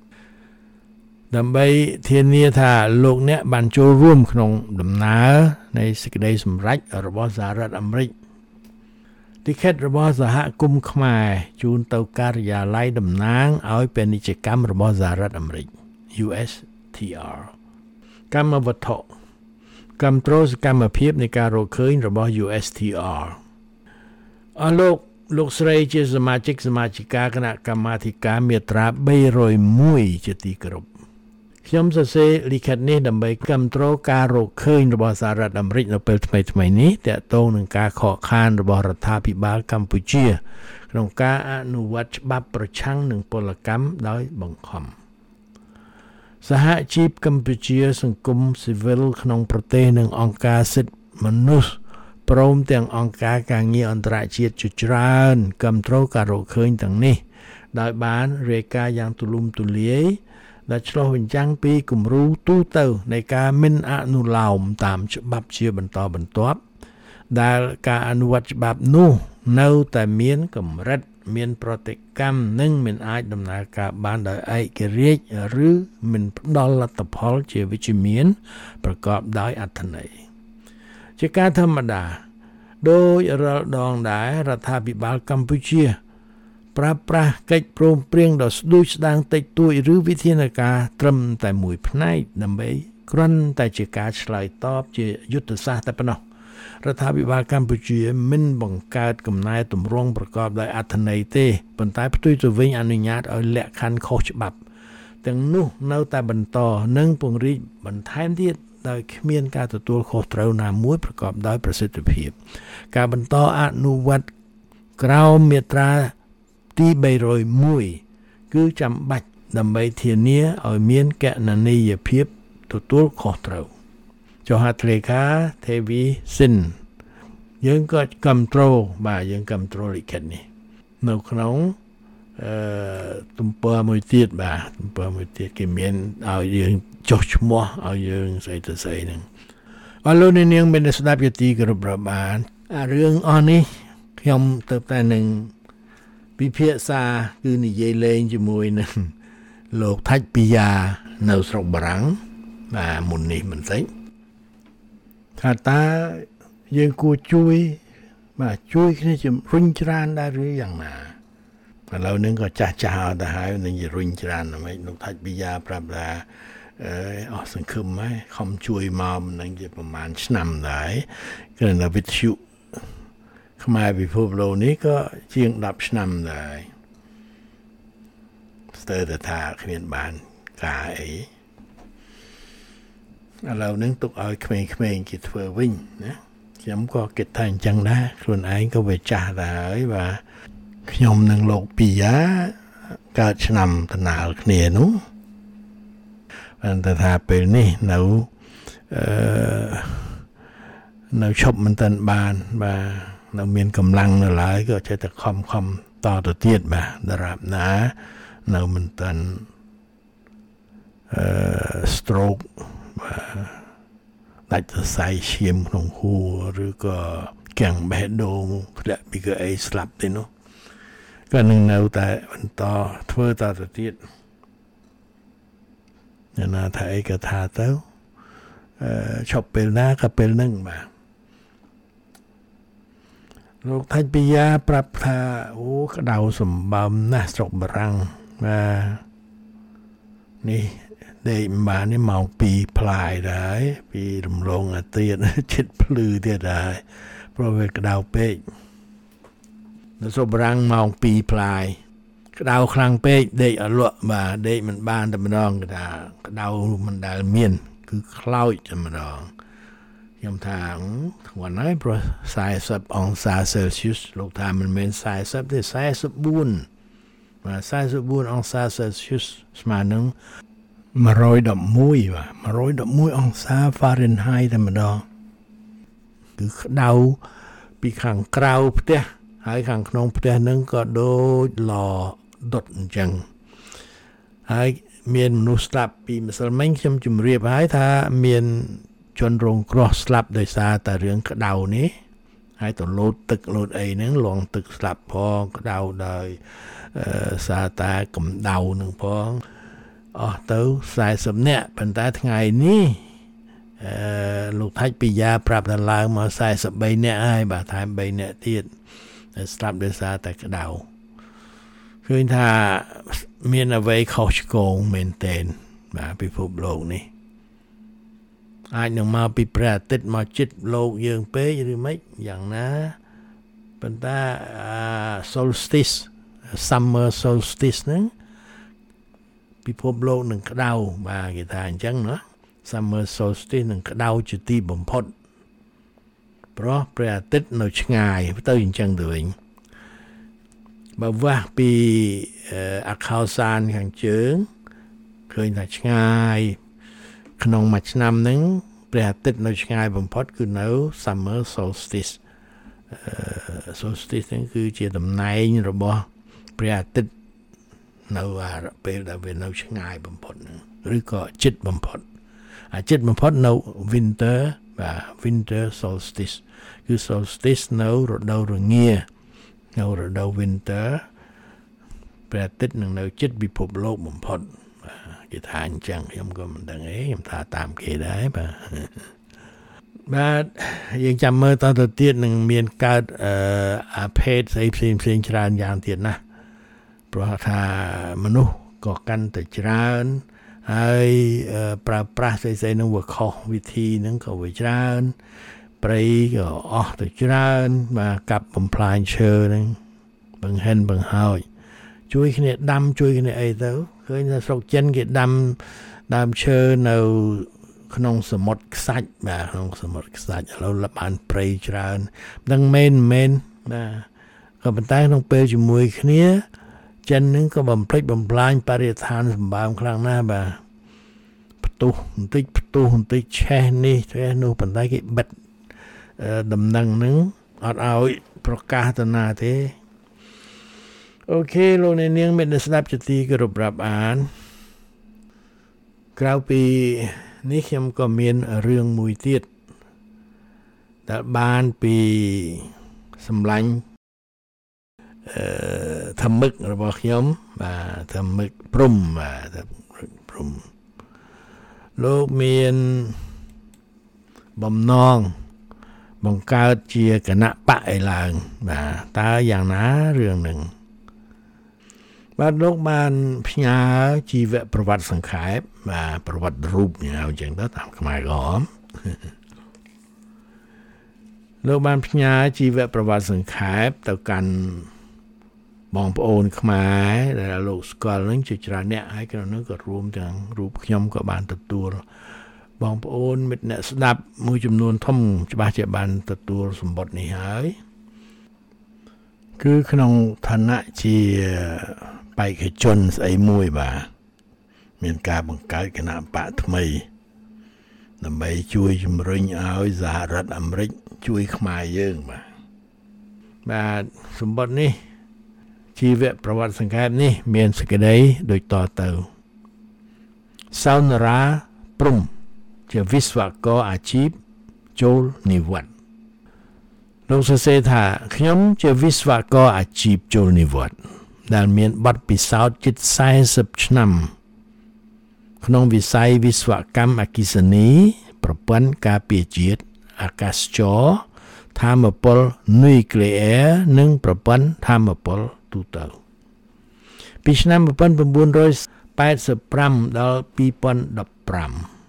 ដើម្បីធានាថាលោកអ្នកបានចូលរួមក្នុងដំណើរនៃសេចក្តីសម្រេចរបស់សហរដ្ឋអាមេរិកលិខិតរបស់សហគមន៍ខ្មែរជូនទៅការិយាល័យតំណាងឲ្យពាណិជ្ជកម្មរបស់សហរដ្ឋអាមេរិក U S T R កម្មវត្ថុគ្រប់គ្រងសកម្មភាពនៃការរកឃើញរបស់ U S T R អស់លោកលោកស្រីជាសមាជិកសមាជិកាគណៈកម្មាធិការមាត្រាបីរយមួយជាទីគោរពខ្ញុំសរសេរលិខិតនេះដើម្បីគ្រប់គ្រងការរកឃើញរបស់សហរដ្ឋអាមេរិកនៅពេលថ្មីៗនេះទាក់ទងនឹងការខកខានរបស់រដ្ឋាភិបាលកម្ពុជាក្នុងការអនុវត្តច្បាប់ប្រឆាំងនឹងពលកម្មដោយបង្ខំសហជីពកម្ពុជាសង្គមស៊ីវិលក្នុងប្រទេសនិងអង្គការសិទ្ធិមនុស្សព្រមទាំងអង្គការការងារអន្តរជាតិជាច្រើនគ្រប់គ្រងការរកឃើញទាំងនេះដោយបានរាយការណ៍យ៉ាងទូលំទូលាយដែលឆ្លុះបញ្ចាំងពីគំរូទូទៅនៃការមិនអនុលោមតាមច្បាប់ជាបន្តបន្ទាប់ដែលការអនុវត្តច្បាប់នោះនៅតែមានកម្រិតមានប្រតិកម្មនិងមិនអាចដំណើរការបានដោយឯករាជ្យឬមិនផ្ដល់លទ្ធផលជាវិជ្ជមានប្រកបដោយអត្ថន័យជាការធម្មតាដោយរាល់ដងដែររដ្ឋាភិបាលកម្ពុជាប្រើប្រាស់កិច្ចព្រមព្រៀងដ៏ស្ដួចស្ដាងតិចតួចឬវិធានការត្រឹមតែមួយផ្នែកដើម្បីគ្រាន់តែជាការឆ្លើយតបជាយុទ្ធសាស្ត្រតែប៉ុណ្ណោះរដ្ឋាភិបាលកម្ពុជាមិនបង្កើតកំណែទម្រង់ប្រកបដោយអត្ថន័យទេប៉ុន្តែផ្ទុយទៅវិញអនុញ្ញាតឲ្យលក្ខខណ្ឌខុសច្បាប់ទាំងនោះនៅតែបន្តនិងពង្រីកបន្ថែមទៀតដោយគ្មានការទទួលខុសត្រូវណាមួយប្រកបដោយប្រសិទ្ធភាពការបន្តអនុវត្តក្រោមមាត្រាទីបីរយមួយគឺចាំបាច់ដើម្បីធានាឲ្យមានកណន័យភាពទទួលខុសត្រូវចុះហត្ថលេខាទេវីសិនយើងក៏គ្រប់គ្រងបាទយើងគ្រប់គ្រងលិខិតនេះនៅក្នុងអឺទំព័រមួយទៀតបាទទំព័រមួយទៀតគេមានឲ្យយើងចុះឈ្មោះឲ្យយើងស្អីទៅស្អីហ្នឹងអរលោកនាងមានស្ដាប់យទីគ្រប់ប្របានអារឿងអស់នេះខ្ញុំទៅតែនឹងពិភាក្សាគឺនិយាយលេងជាមួយនឹងលោកថាច់ពីយ៉ានៅស្រុកបារាំងបាទមុននេះបន្តិចថាតើយើងគួរជួយបាទជួយគ្នាជំរុញច្រានដែរឬយ៉ាងណាឥឡូវនេះក៏ចាស់ចាស់ទៅហើយនឹងជំរុញច្រានហ្មងលោកថាច់ពីយ៉ាប្រាប់ថាអឺអស់សង្ឃឹមហើយខំជួយមកនឹងជាប្រហែលឆ្នាំដែរគឺនៅវិទ្យុខ្មែរពិភពលោកនេះក៏ជាងដប់ឆ្នាំដែរស្ទើរតែថាគ្មានបានការអីឥឡូវនឹងទុកឲ្យក្មេងៗគេធ្វើវិញណាខ្ញុំក៏គិតថាអញ្ចឹងដែរខ្លួនឯងក៏វាចាស់ដែរហើយបាទខ្ញុំនឹងលោកពីយ៉ាកើតឆ្នាំដណាលគ្នានោះបានតែថាពេលនេះនៅអឺនៅឈប់មិនទាន់បានបាទនៅមានកម្លាំងនៅឡើយក៏ចេះតែខំខំតទៅទៀតបាទដរាបណានៅមិនទាន់អឺ stroke បាទដាច់សរសៃឈាមក្នុងហួរឬក៏កាំងបេះដូងធ្លាក់ពីកៅអីស្លាប់ទេនោះក៏នឹងនៅតែបន្តធ្វើតទៅទៀតណាថាអីក៏ថាទៅអឺឈប់ពេលណាក៏ពេលហ្នឹងបាទលោកថៃពីយ៉ាប្រាប់ថាអូក្តៅសម្បំណាស់ស្រុកបារាំងបាទនេះដេកបាននេះម៉ោងពីរផ្លាយដែរពីរំលងអាទៀតជិតភ្លឺទៀតដែរព្រោះវាក្តៅពេកនៅស្រុកបារាំងម៉ោងពីរផ្លាយក្តៅខ្លាំងពេកដេកអត់លក់បាទដេកមិនបានតែម្ដងគេថាក្តៅមិនដែលមានគឺខ្លោចតែម្ដងខ្ញុំថាធ្ងន់ហើយព្រោះ40អង្សាសេលស៊ីយូសលោកថាមិនមែន40ទេ44បាទ44អង្សាសេលស៊ីយូសស្មើនឹង111បាទ111អង្សា Fahrenheit តែម្ដងគឺក្តៅពីខាងក្រៅផ្ទះហើយខាងក្នុងផ្ទះនឹងក៏ដូចឡដុតអញ្ចឹងហើយមានមនុស្សស្លាប់ពីម្សិលមិញខ្ញុំជម្រាបហើយថាមានជនរងគ្រោះស្លាប់ដោយសារតែរឿងក្តៅនេះហើយទៅលោតទឹកលោតអីហ្នឹងលងទឹកស្លាប់ផងក្តៅដោយសារតែកម្ដៅនឹងផងអស់ទៅ40នាក់ប៉ុន្តែថ្ងៃនេះអឺលោកថាច់ពីយ៉ាប្រាប់ថាឡើងមក43នាក់ហើយបាទថែម3នាក់ទៀតស្លាប់ដោយសារតែក្តៅឃើញថាមានអ្វីខុសឆ្គងមែនទែនបាទពិភពលោកនេះអាចនឹងមកពីព្រះអាទិត្យមកជិតលោកយើងពេកឬមិនយ៉ាងណាប៉ុន្តែ solstice summer solstice ហ្នឹងពិភពលោកនឹងក្តៅបាទគេថាអញ្ចឹងណា summer solstice នឹងក្តៅជាទីបំផុតព្រោះព្រះអាទិត្យនៅឆ្ងាយទៅអញ្ចឹងទៅវិញបើវាស់ពីអាខោសានខាងជើងឃើញថាឆ្ងាយក្នុងមួយឆ្នាំហ្នឹងព្រះអាទិត្យនៅឆ្ងាយបំផុតគឺនៅ summer solstice solstice ហ្នឹងគឺជាតំណែងរបស់ព្រះអាទិត្យនៅពេលដែលវានៅឆ្ងាយបំផុតហ្នឹងឬក៏ជិតបំផុតអាជិតបំផុតនៅ winter បាទ winter solstice គឺ solstice នៅរដូវរងានៅរដូវ winter ព្រះអាទិត្យនឹងនៅជិតពិភពលោកបំផុតគេថាអញ្ចឹងខ្ញុំក៏មិនដឹងអីខ្ញុំថាតាមគេដែរបាទបាទយើងចាំមើលតទៅទៀតនឹងមានកើតអឺអាភេទស្អីផ្សេងផ្សេងច្រើនយ៉ាងទៀតណាព្រោះថាមនុស្សក៏កាន់តែច្រើនហើយប្រើប្រាស់ស្អីស្អីនឹងវាខុសវិធីនឹងក៏វាច្រើនព្រៃក៏អស់ទៅច្រើនបាទកាប់បំផ្លាញឈើនឹងបង្ហិនបង្ហើយជួយគ្នាដាំជួយគ្នាអីទៅឃើញថាស្រុកចិនគេដាំដើមឈើនៅក្នុងសមុទ្រខ្សាច់បាទក្នុងសមុទ្រខ្សាច់ឥឡូវបានព្រៃច្រើនមិនដឹងមែនមែនបាទក៏ប៉ុន្តែក្នុងពេលជាមួយគ្នាចិននឹងក៏បំផ្លិចបំផ្លាញបរិស្ថានសម្បើមខ្លាំងណាស់បាទផ្ទុះបន្តិចផ្ទុះបន្តិចឆេះនេះឆេះនោះប៉ុន្តែគេបិទដំណឹងនឹងអត់ឲ្យប្រកាសទៅណាទេអូខេលោកអ្នកនាងមានស្ដាប់ជាទីគោរពរាប់អានក្រៅពីនេះខ្ញុំក៏មានរឿងមួយទៀតដែលបានពីសម្លាញ់អឺធម្មឹករបស់ខ្ញុំបាទធម្មឹកព្រំបាទព្រំលោកមានបំណងបង្កើតជាគណៈបកឯឡើងបាទតើយ៉ាងណារឿងហ្នឹងបាទលោកបានផ្ញើជីវប្រវត្តិសង្ខេបបាទប្រវត្តិរូបយ៉ាងអញ្ចឹងទៅតាមខ្មែរក្រហមលោកបានផ្ញើជីវប្រវត្តិសង្ខេបទៅកាន់បងប្អូនខ្មែរដែលលោកស្គាល់នឹងជាច្រើនអ្នកហើយក្នុងនោះក៏រួមទាំងរូបខ្ញុំក៏បានទទួលបងប្អូនមិត្តអ្នកស្ដាប់មួយចំនួនធំច្បាស់ជាបានទទួលសម្បត្តិនេះហើយគឺក្នុងឋានៈជាបេក្ខជនស្អីមួយបាទមានការបង្កើតគណៈបកថ្មីដើម្បីជួយជំរុញឲ្យសហរដ្ឋអាមេរិកជួយខ្មែរយើងបាទបាទសម្បត្តិនេះជីវប្រវត្តិសង្ខេបនេះមានសេចក្តីដូចតទៅសោនរាព្រំជាវិស្វករអាជីពចូលនិវត្តន៍លោកសរសេរថាខ្ញុំជាវិស្វករអាជីពចូលនិវត្តន៍ដែលមានបទពិសោធន៍ជិតសែសិបឆ្នាំក្នុងវិស័យវិស្វកម្មអគ្គិសនីប្រព័ន្ធការពារជាតិអាកាសចរថាមពលនុយក្លេអ៊ែរនិងប្រព័ន្ធថាមពលទូទៅពីឆ្នាំmột nghìn chín trăm tám mươi lămដល់二零một năm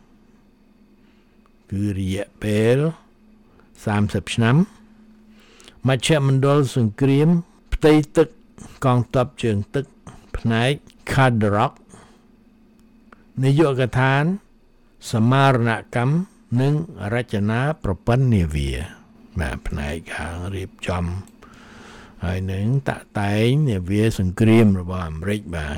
គឺរយៈពេលសាមសិបឆ្នាំមជ្ឈមណ្ឌលសង្គ្រាមផ្ទៃទឹកកងទ័ពជើងទឹកផ្នែក Khadrock នាយកដ្ឋានសមារណកម្មនិងរចនាប្រព័ន្ធនាវាបាទផ្នែកខាងរៀបចំហើយនឹងតាក់តែងនាវាសង្គ្រាមរបស់អាមេរិកបាទ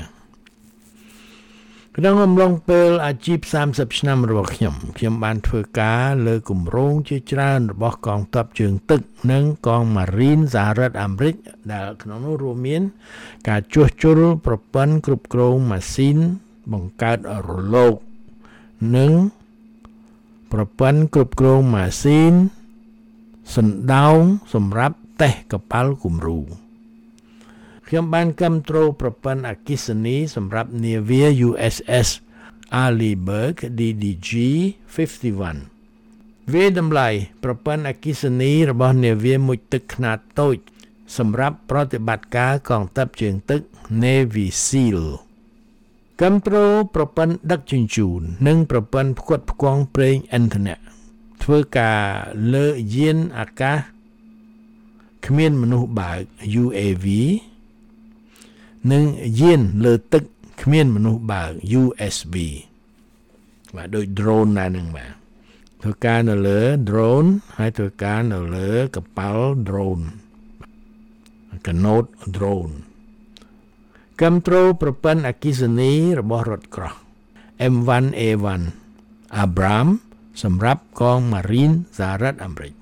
ក្នុងអំឡុងពេលអាជីពសាមសិបឆ្នាំរបស់ខ្ញុំខ្ញុំបានធ្វើការលើគម្រោងជាច្រើនរបស់កងទ័ពជើងទឹកនិងកងម៉ារីនសហរដ្ឋអាមេរិកដែលក្នុងនោះរួមមានការជួសជុលប្រព័ន្ធគ្រប់គ្រងម៉ាស៊ីនបង្កើតរលកនិងប្រព័ន្ធគ្រប់គ្រងម៉ាស៊ីនសណ្ដោងសម្រាប់តេស្តកប៉ាល់គំរូខ្ញុំបានគាំទ្រប្រព័ន្ធអគ្គិសនីសម្រាប់នាវា U S S Arleigh Burke D D G ห้าสิบเอ็ดវាតម្លៃប្រព័ន្ធអគ្គិសនីរបស់នាវាមុជទឹកខ្នាតតូចសម្រាប់ប្រតិបត្តិការកងទ័ពជើងទឹក Navy SEAL គាំទ្រប្រព័ន្ធដឹកជញ្ជូននិងប្រព័ន្ធផ្គត់ផ្គង់ប្រេងឥន្ធនៈធ្វើការលើយានអាកាសគ្មានមនុស្សបើក U A V និងយានលើទឹកគ្មានមនុស្សបើក U S B បាទដូច drone ដែរនឹងបាទធ្វើការនៅលើ drone ហើយធ្វើការនៅលើកប៉ាល់ drone កណូត drone គាំទ្រប្រព័ន្ធអគ្គិសនីរបស់រថក្រោះ M one A one Abrams សម្រាប់កងម៉ារីនសហរដ្ឋអាមេរិក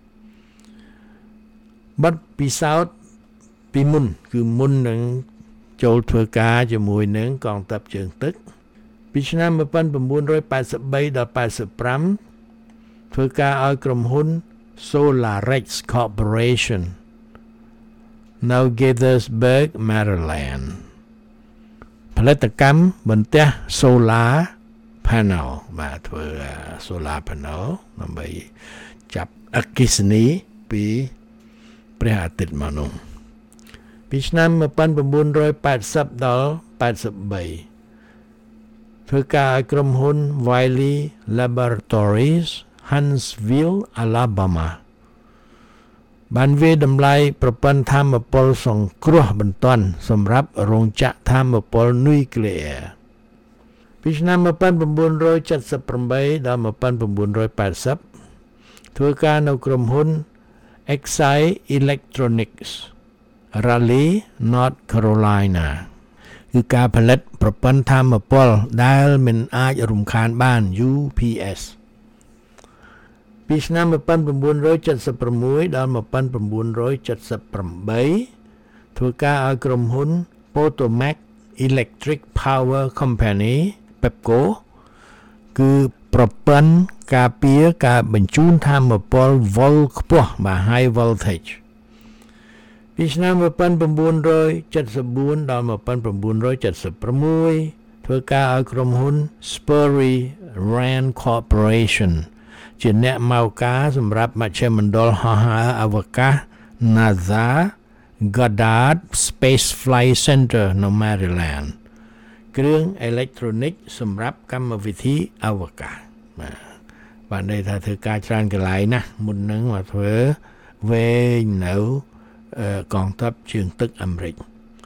បាត់ពិសោធន៍ពីមុនគឺមុននឹងចូលធ្វើការជាមួយនឹងកងទ័ពជើងទឹកពីឆ្នាំmột nghìn chín trăm tám mươi baដល់八十五ធ្វើការឲ្យក្រុមហ៊ុន Solarex Corporation នៅ Gaithersburg Maryland ផលិតកម្មបន្ទះ Solar Panel បាទធ្វើ Solar Panel ដើម្បីចាប់អគ្គិសនីពីព្រះអាទិត្យមកនោះពីឆ្នាំmột nghìn chín trăm tám mươiដល់八十三ធ្វើការឲ្យក្រុមហ៊ុន Wiley Laboratories Huntsville Alabama បានវាតម្លៃប្រព័ន្ធថាមពលសង្គ្រោះបន្ទាន់សម្រាប់រោងចក្រថាមពលនុយក្លេអ៊ែរពីឆ្នាំmột nghìn chín trăm bảy mươi támដល់một nghìn chín trăm tám mươiធ្វើការនៅក្រុមហ៊ុនExide Electronics Raleigh North Carolina គឺការផលិតប្រព័ន្ធថាមពលដែលមិនអាចរំខានបាន U P S ពីឆ្នាំmột nghìn chín trăm bảy mươi sáuដល់một nghìn chín trăm bảy mươi támធ្វើការឲ្យក្រុមហ៊ុន Potomac Electric Power Company Pepco គឺប្រព័ន្ធការពារការបញ្ជូនថាមពល volt ខ្ពស់បាទ high voltage ពីឆ្នាំmột nghìn chín trăm bảy mươi bốnដល់một nghìn chín trăm bảy mươi sáuធ្វើការឲ្យក្រុមហ៊ុន Sperry Rand Corporation ជាអ្នកម៉ៅការសម្រាប់មជ្ឈមណ្ឌលហោះហើរអវកាស NASA Goddard Space Flight Center នៅ Maryland គ្រឿងអេឡិចត្រូនិកសម្រាប់កម្មវិធីអវកាសបាទបានន័យថាធ្វើការច្រើនកន្លែងណាស់មុននឹងមកធ្វើវែងនៅកងទ័ពជើងទឹកអាមេរិក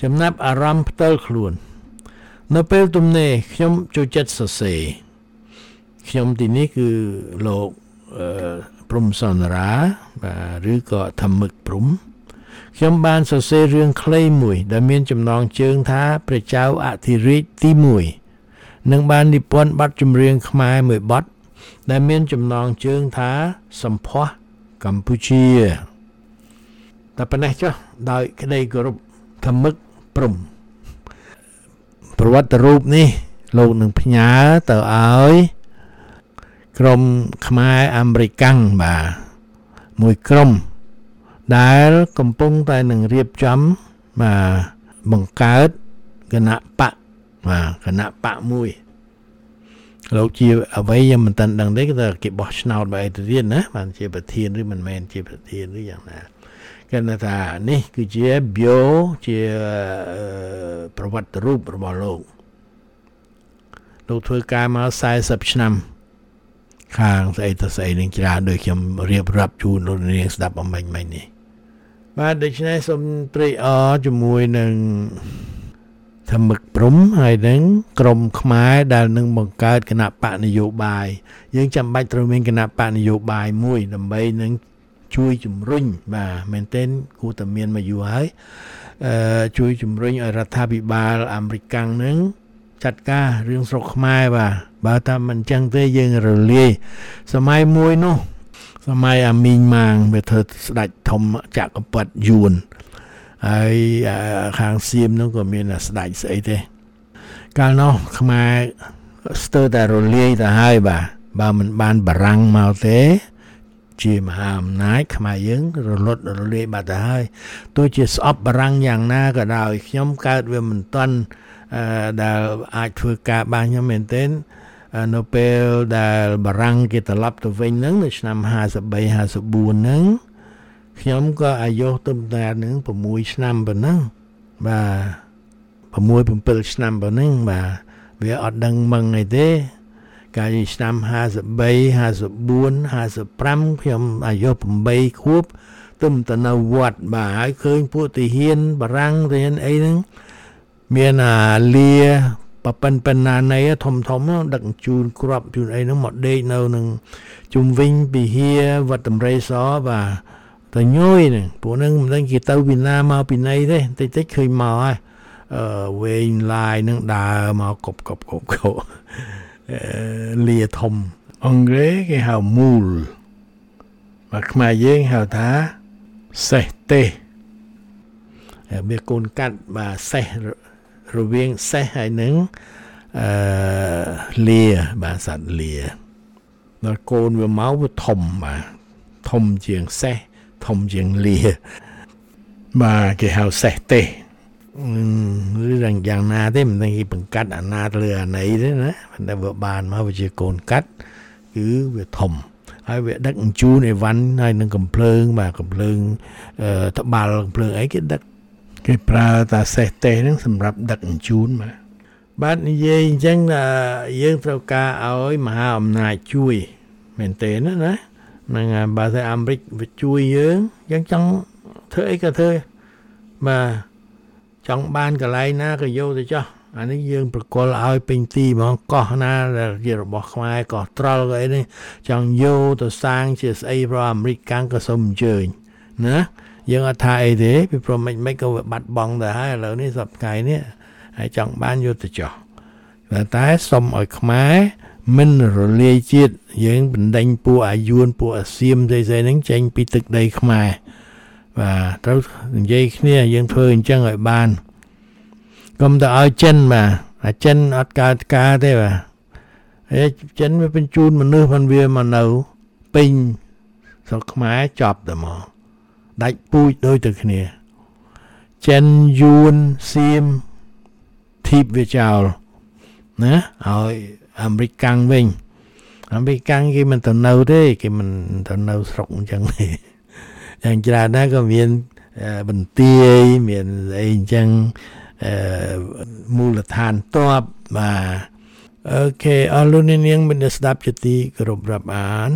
ចំណាប់អារម្មណ៍ផ្ទាល់ខ្លួននៅពេលទំនេរខ្ញុំចូលចិត្តសរសេរខ្ញុំទីនេះគឺលោកព្រំសន្រាបាទឬក៏ធម្មឹកព្រំខ្ញុំបានសរសេររឿងខ្លីមួយដែលមានចំណងជើងថាព្រះចៅអធិរាជទីមួយនិងបាននិពន្ធបទចម្រៀងខ្មែរមួយបទដែលមានចំណងជើងថាសម្ផស្សកម្ពុជាតែប៉ុណ្ណេះចុះដោយក្តីគោរពធម្មឹកព្រំប្រវត្តិរូបនេះលោកនឹងផ្ញើទៅឲ្យក្រុមខ្មែរអាមេរិកាំងបាទមួយក្រុមដែលកំពុងតែនឹងរៀបចំបាទបង្កើតគណៈបកបាទគណៈបកមួយលោកជាអ្វីខ្ញុំមិនតាន់ដឹងទេគឺថាគេបោះឆ្នោតបែបទៅទៀតណាបានជាប្រធានឬមិនមែនជាប្រធានឬយ៉ាងណាគេថានេះគឺជា bio ជាប្រវត្តិរូបរបស់លោកលោកធ្វើការមកสี่สิบឆ្នាំខាងស្អីទៅស្អីនឹងច្រើនដូចខ្ញុំរៀបរាប់ជូនលោកនាងស្ដាប់អំបញ្ញមិញនេះបាទដូច្នេះសូមត្រេកអរជាមួយនឹងធម្មឹកព្រំហើយនឹងក្រុមខ្មែរដែលនឹងបង្កើតគណៈបកនយោបាយយើងចាំបាច់ត្រូវមានគណៈបកនយោបាយមួយដើម្បីនឹងជួយជំរុញបាទមែនទែនគួរតែមានមកយូរហើយអឺជួយជំរុញឲ្យរដ្ឋាភិបាលអាមេរិកកាំងនឹងចាត់ការរឿងស្រុកខ្មែរបាទបើតាមមិនចឹងទេយើងរលាយសម័យមួយនោះសម័យអាមីងម៉ាងវាធ្វើស្ដេចធំចក្រពត្តិយួនហើយខាងសៀមនោះក៏មានស្ដេចស្អីទេកាលនោះខ្មែរស្ទើរតែរលាយទៅហើយបាទបើមិនបានបារាំងមកទេជាមហាអំណាចខ្មែរយើងរលត់រលាយបាត់ទៅហើយទោះជាស្អប់បារាំងយ៉ាងណាក៏ដោយខ្ញុំកើតវាមិនទាន់ដែលអាចធ្វើការបានខ្ញុំមែនទែននៅពេលដែលបារាំងគេត្រឡប់ទៅវិញហ្នឹងនៅឆ្នាំห้าสิบสาม ห้าสิบสี่ហ្នឹងខ្ញុំក៏អាយុទំតែនឹង6ឆ្នាំប៉ុណ្ណឹងបាទ6 7ឆ្នាំប៉ុណ្ណឹងបាទវាអត់ដឹងមឹងអីទេកាលឆ្នាំห้าสิบสาม ห้าสิบสี่ ห้าสิบห้าខ្ញុំអាយុ8ខួបទឹមទៅនៅវត្តបាទហើយឃើញពួកទាហានបារាំងទាហានអីហ្នឹងមានអាលាបប៉ិនប៉ិនណាណៃធំធំដឹកជូនគ្រាប់ជូនអីហ្នឹងមកដេកនៅនឹងជុំវិញពិហារវត្តតម្រេសបាទតែញយហ្នឹងពួកហ្នឹងមិនដឹងគេទៅពីណាមកពីណីទេតិចតិចឃើញមកហើយអឺវែងឡាយហ្នឹងដើរមកកប់កប់កប់កប់អឺលាធំអង់គ្លេសគេហៅមូលបាទខ្មែរយើងហៅថាសេះទេមានកូនកាត់បាទសេះរវាងសេះហើយនឹងអឺលាបាទសត្វលាដល់កូនវាមកវាធំបាទធំជាងសេះធំជាងលាបាទគេហៅសេះទេឬយ៉ាងយ៉ាងណាទេមិនដឹងគេបង្កាត់អាណាលើអាណីទេណាតែវាបានមកវាជាកូនកាត់គឺវាធំហើយវាដឹកអញ្ជូនអីវ៉ាន់ហើយនឹងកំភ្លើងបាទកំភ្លើងអឺត្បាល់កំភ្លើងអីគេដឹកគេប្រើតាសេះទេហ្នឹងសម្រាប់ដឹកអញ្ជូនបាទបាទនិយាយអញ្ចឹងយើងត្រូវការឲ្យមហាអំណាចជួយមែនទេណាណាហ្នឹងបើតែអាមេរិកវាជួយយើងយើងចង់ធ្វើអីក៏ធ្វើបាទចង់បានកន្លែងណាក៏យកទៅចោះអានេះយើងប្រគល់ឲ្យពេញទីហ្មងកោះណាដែលជារបស់ខ្មែរកោះត្រល់ក៏អីនេះចង់យកទៅសាងជាស្អីប្រអាមេរិកកាំងក៏សូមអញ្ជើញណាយើងអត់ថាអីទេពីព្រោះមិនមិនក៏វាបាត់បង់ទៅហើយឥឡូវនេះសប្តាហ៍នេះហើយចង់បានយកទៅចោះតែសូមឲ្យខ្មែរមិនរលាយជាតិយើងបណ្ដេញពួកអាយួនពួកអាសៀមស្អីៗហ្នឹងចេញពីទឹកដីខ្មែរបាទត្រូវនិយាយគ្នាយើងធ្វើអញ្ចឹងឲ្យបានកុំទៅឲ្យចិនបាទអាចិនអត់កើតការទេបាទហើយចិនវាបញ្ជូនមនុស្សមិនវាមកនៅពេញស្រុកខ្មែរចប់តែមកដាច់ពូជដូចទៅគ្នាចិនយួនសៀមធីបវាចោលណាឲ្យអាមេរិកកាំងវិញអាមេរិកកាំងគេមិនទៅនៅទេគេមិនទៅនៅស្រុកអញ្ចឹងទេយ៉ាងច្រើនណាស់ក៏មានបន្ទាយមានអីអញ្ចឹងអឺមូលដ្ឋានតបបាទអូខេអរលោកនាងមានស្ដាប់ជាទីគោរពរាប់អាន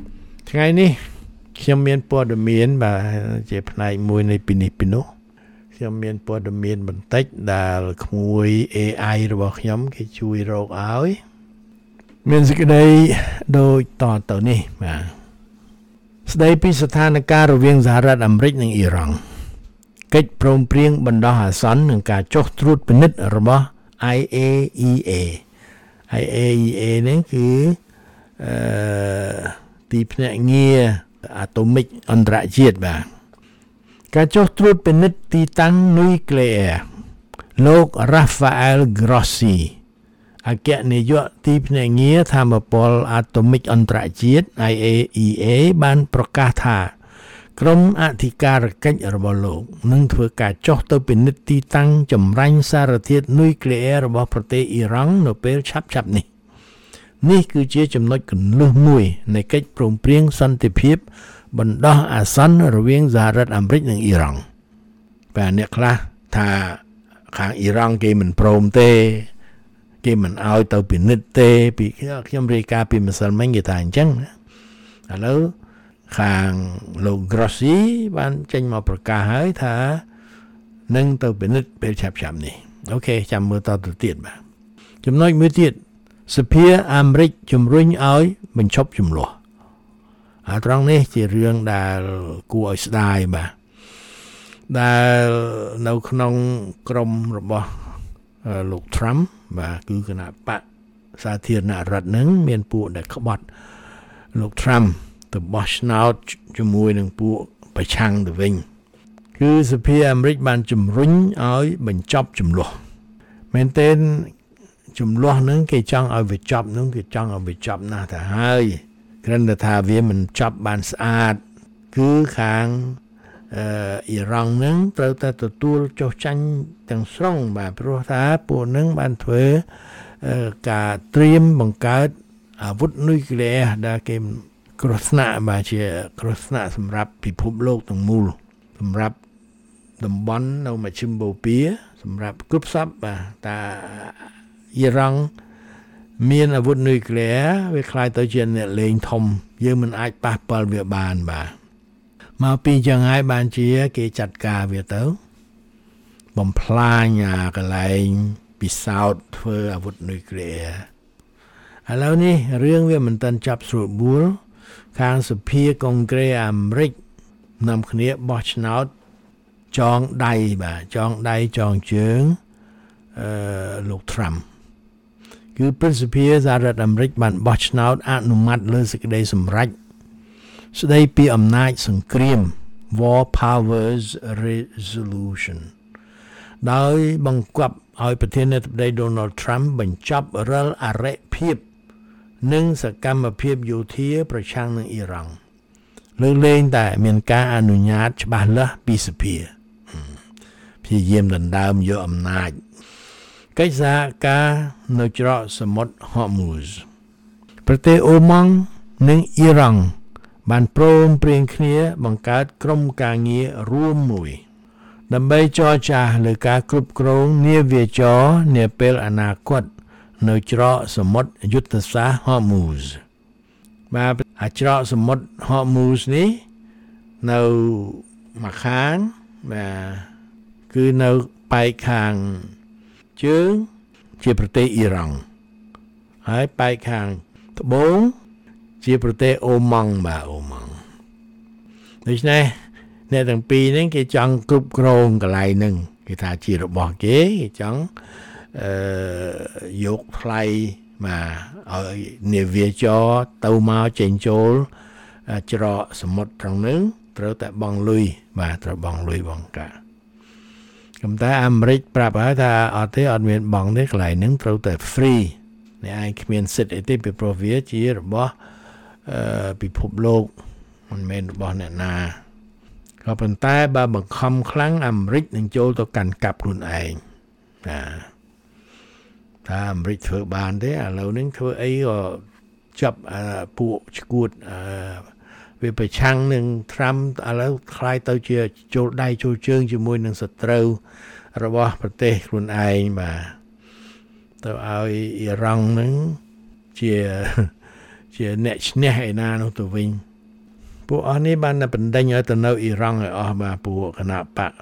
ថ្ងៃនេះខ្ញុំមានព័ត៌មានបាទជាផ្នែកមួយនៃពីនេះពីនោះខ្ញុំមានព័ត៌មានបន្តិចដែលក្មួយ เอ ไอ របស់ខ្ញុំគេជួយរកឲ្យមានសេចក្តីដូចតទៅនេះបាទស្ដីពីស្ថានភាពរវាងសហរដ្ឋអាមេរិកនិងអ៊ីរ៉ង់កិច្ចព្រមព្រៀងបណ្ដោះអាសន្ននិងការចុះត្រួតពិនិត្យរបស់ I A E A I A E A នេះគឺអឺទីភ្នាក់ងារអាតូមិកអន្តរជាតិបាទការចុះត្រួតពិនិត្យទីតាំងនុយក្លេអ៊ែរលោក Rafael Grossi អគ្គនាយកទីភ្នាក់ងារថាមពលអាតូមិកអន្តរជាតិ I A E A បានប្រកាសថាក្រុមអធិការកិច្ចរបស់លោកនឹងធ្វើការចុះទៅពិនិត្យទីតាំងចម្រាញ់សារធាតុនុយក្លេអ៊ែររបស់ប្រទេសអ៊ីរ៉ង់នៅពេលឆាប់ៗនេះនេះគឺជាចំណុចគន្លឹះមួយនៃកិច្ចព្រមព្រៀងសន្តិភាពបណ្ដោះអាសន្នរវាងសហរដ្ឋអាមេរិកនិងអ៊ីរ៉ង់បាទអ្នកខ្លះថាខាងអ៊ីរ៉ង់គេមិនព្រមទេគេមិនឲ្យទៅពិនិត្យទេពីខ្ញុំរាយការណ៍ពីម្សិលមិញគេថាអញ្ចឹងឥឡូវខាងលោក Grossi បានចេញមកប្រកាសហើយថានឹងទៅពិនិត្យពេលឆាប់ៗនេះអូខេចាំមើលតទៅទៀតបាទចំណុចមួយទៀតសភាអាមេរិកជំរុញឲ្យបញ្ឈប់ជម្លោះអាត្រង់នេះជារឿងដែលគួរឲ្យស្ដាយបាទដែលនៅក្នុងក្រមរបស់លោក Trump បាទគឺគណៈបកសាធារណរដ្ឋនឹងមានពួកដែលក្បត់លោក Trump ទៅបោះឆ្នោតជាមួយនឹងពួកប្រឆាំងទៅវិញគឺសភាអាមេរិកបានជំរុញឲ្យបញ្ចប់ជម្លោះមែនទែនជម្លោះនឹងគេចង់ឲ្យវាចប់នឹងគេចង់ឲ្យវាចប់ណាស់ទៅហើយគ្រាន់តែថាវាមិនចប់បានស្អាតគឺខាងអឺអ៊ីរ៉ង់នឹងត្រូវតែទទួលចុះចាញ់ទាំងស្រុងបាទព្រោះថាពួកនឹងបានធ្វើការត្រៀមបង្កើតអាវុធនុយក្លេអ៊ែរដែលគេគ្រោះថ្នាក់បាទជាគ្រោះថ្នាក់សម្រាប់ពិភពលោកទាំងមូលសម្រាប់តំបន់នៅមជ្ឈិមបូព៌ាសម្រាប់គ្រប់សពបាទតាអ៊ីរ៉ង់មានអាវុធនុយក្លេអ៊ែរវាខ្លាយទៅជាអ្នកលេងធំយើងមិនអាចប៉ះពាល់វាបានបាទមកពីចឹងហើយបានជាគេចាត់ការវាទៅបំផ្លាញអាកន្លែងពិសោធន៍ធ្វើអាវុធនុយក្លេអ៊ែរឥឡូវនេះរឿងវាមិនទាន់ចាប់ស្រួលបួលខាងសភាកុងក្រេសអាមេរិកនាំគ្នាបោះឆ្នោតចងដៃបាទចងដៃចងជើងអឺលោក Trump គឺព្រឹទ្ធសភាសហរដ្ឋអាមេរិកបានបោះឆ្នោតអនុម័តលើសេចក្តីសម្រេចស្តីពីអំណាចសង្គ្រាម War Powers Resolution ដោយបង្គាប់ឲ្យប្រធានាធិបតី Donald Trump បញ្ចប់រាល់អរិភាពនិងសកម្មភាពយោធាប្រឆាំងនឹងអ៊ីរ៉ង់លើកលែងតែមានការអនុញ្ញាតច្បាស់លាស់ពីសភាព្យាយាមដណ្ដើមយកអំណាចកិច្ចសហការនៅច្រកសមុទ្រ Hormuz ប្រទេសអូម៉ង់និងអ៊ីរ៉ង់បានព្រមព្រៀងគ្នាបង្កើតក្រុមការងាររួមមួយដើម្បីចរចាលើការគ្រប់គ្រងនាវាចរនាពេលអនាគតនៅច្រកសមុទ្រយុទ្ធសាស្ត្រ Hormuz បាទអាច្រកសមុទ្រ Hormuz នេះនៅមួយខាងបាទគឺនៅប៉ែកខាងជើងជាប្រទេសអ៊ីរ៉ង់ហើយប៉ែកខាងត្បូងជាប្រទេសអូម៉ង់បាទអូម៉ង់ដូច្នេះអ្នកទាំងពីរនេះគេចង់គ្រប់គ្រងកន្លែងហ្នឹងគេថាជារបស់គេគេចង់អឺយកថ្លៃមកឲ្យនាវាចរទៅមកចេញចូលច្រកសមុទ្រត្រង់ហ្នឹងត្រូវតែបង់លុយបាទត្រូវបង់លុយបង់កាប៉ុន្តែអាមេរិកប្រាប់ហើយថាអត់ទេអត់មានបង់ទេកន្លែងហ្នឹងត្រូវតែ free អ្នកឯងគ្មានសិទ្ធិអីទេពីព្រោះវាជារបស់អឺពិភពលោកមិនមែនរបស់អ្នកណាក៏ប៉ុន្តែបើបង្ខំខ្លាំងអាមេរិកនឹងចូលទៅកាន់កាប់ខ្លួនឯងណាថាអាមេរិកធ្វើបានទេឥឡូវនេះធ្វើអីក៏ចាប់ពួកឈួតអឺវាប្រឆាំងនឹង Trump ឥឡូវខ្លាយទៅជាចូលដៃចូលជើងជាមួយនឹងសត្រូវរបស់ប្រទេសខ្លួនឯងបាទទៅឲ្យអ៊ីរ៉ង់នឹងជាជាអ្នកឈ្នះឯណានោះទៅវិញពួកអស់នេះបានបណ្ដេញឲ្យទៅនៅអ៊ីរ៉ង់ឲ្យអស់បាទពួកគណៈបក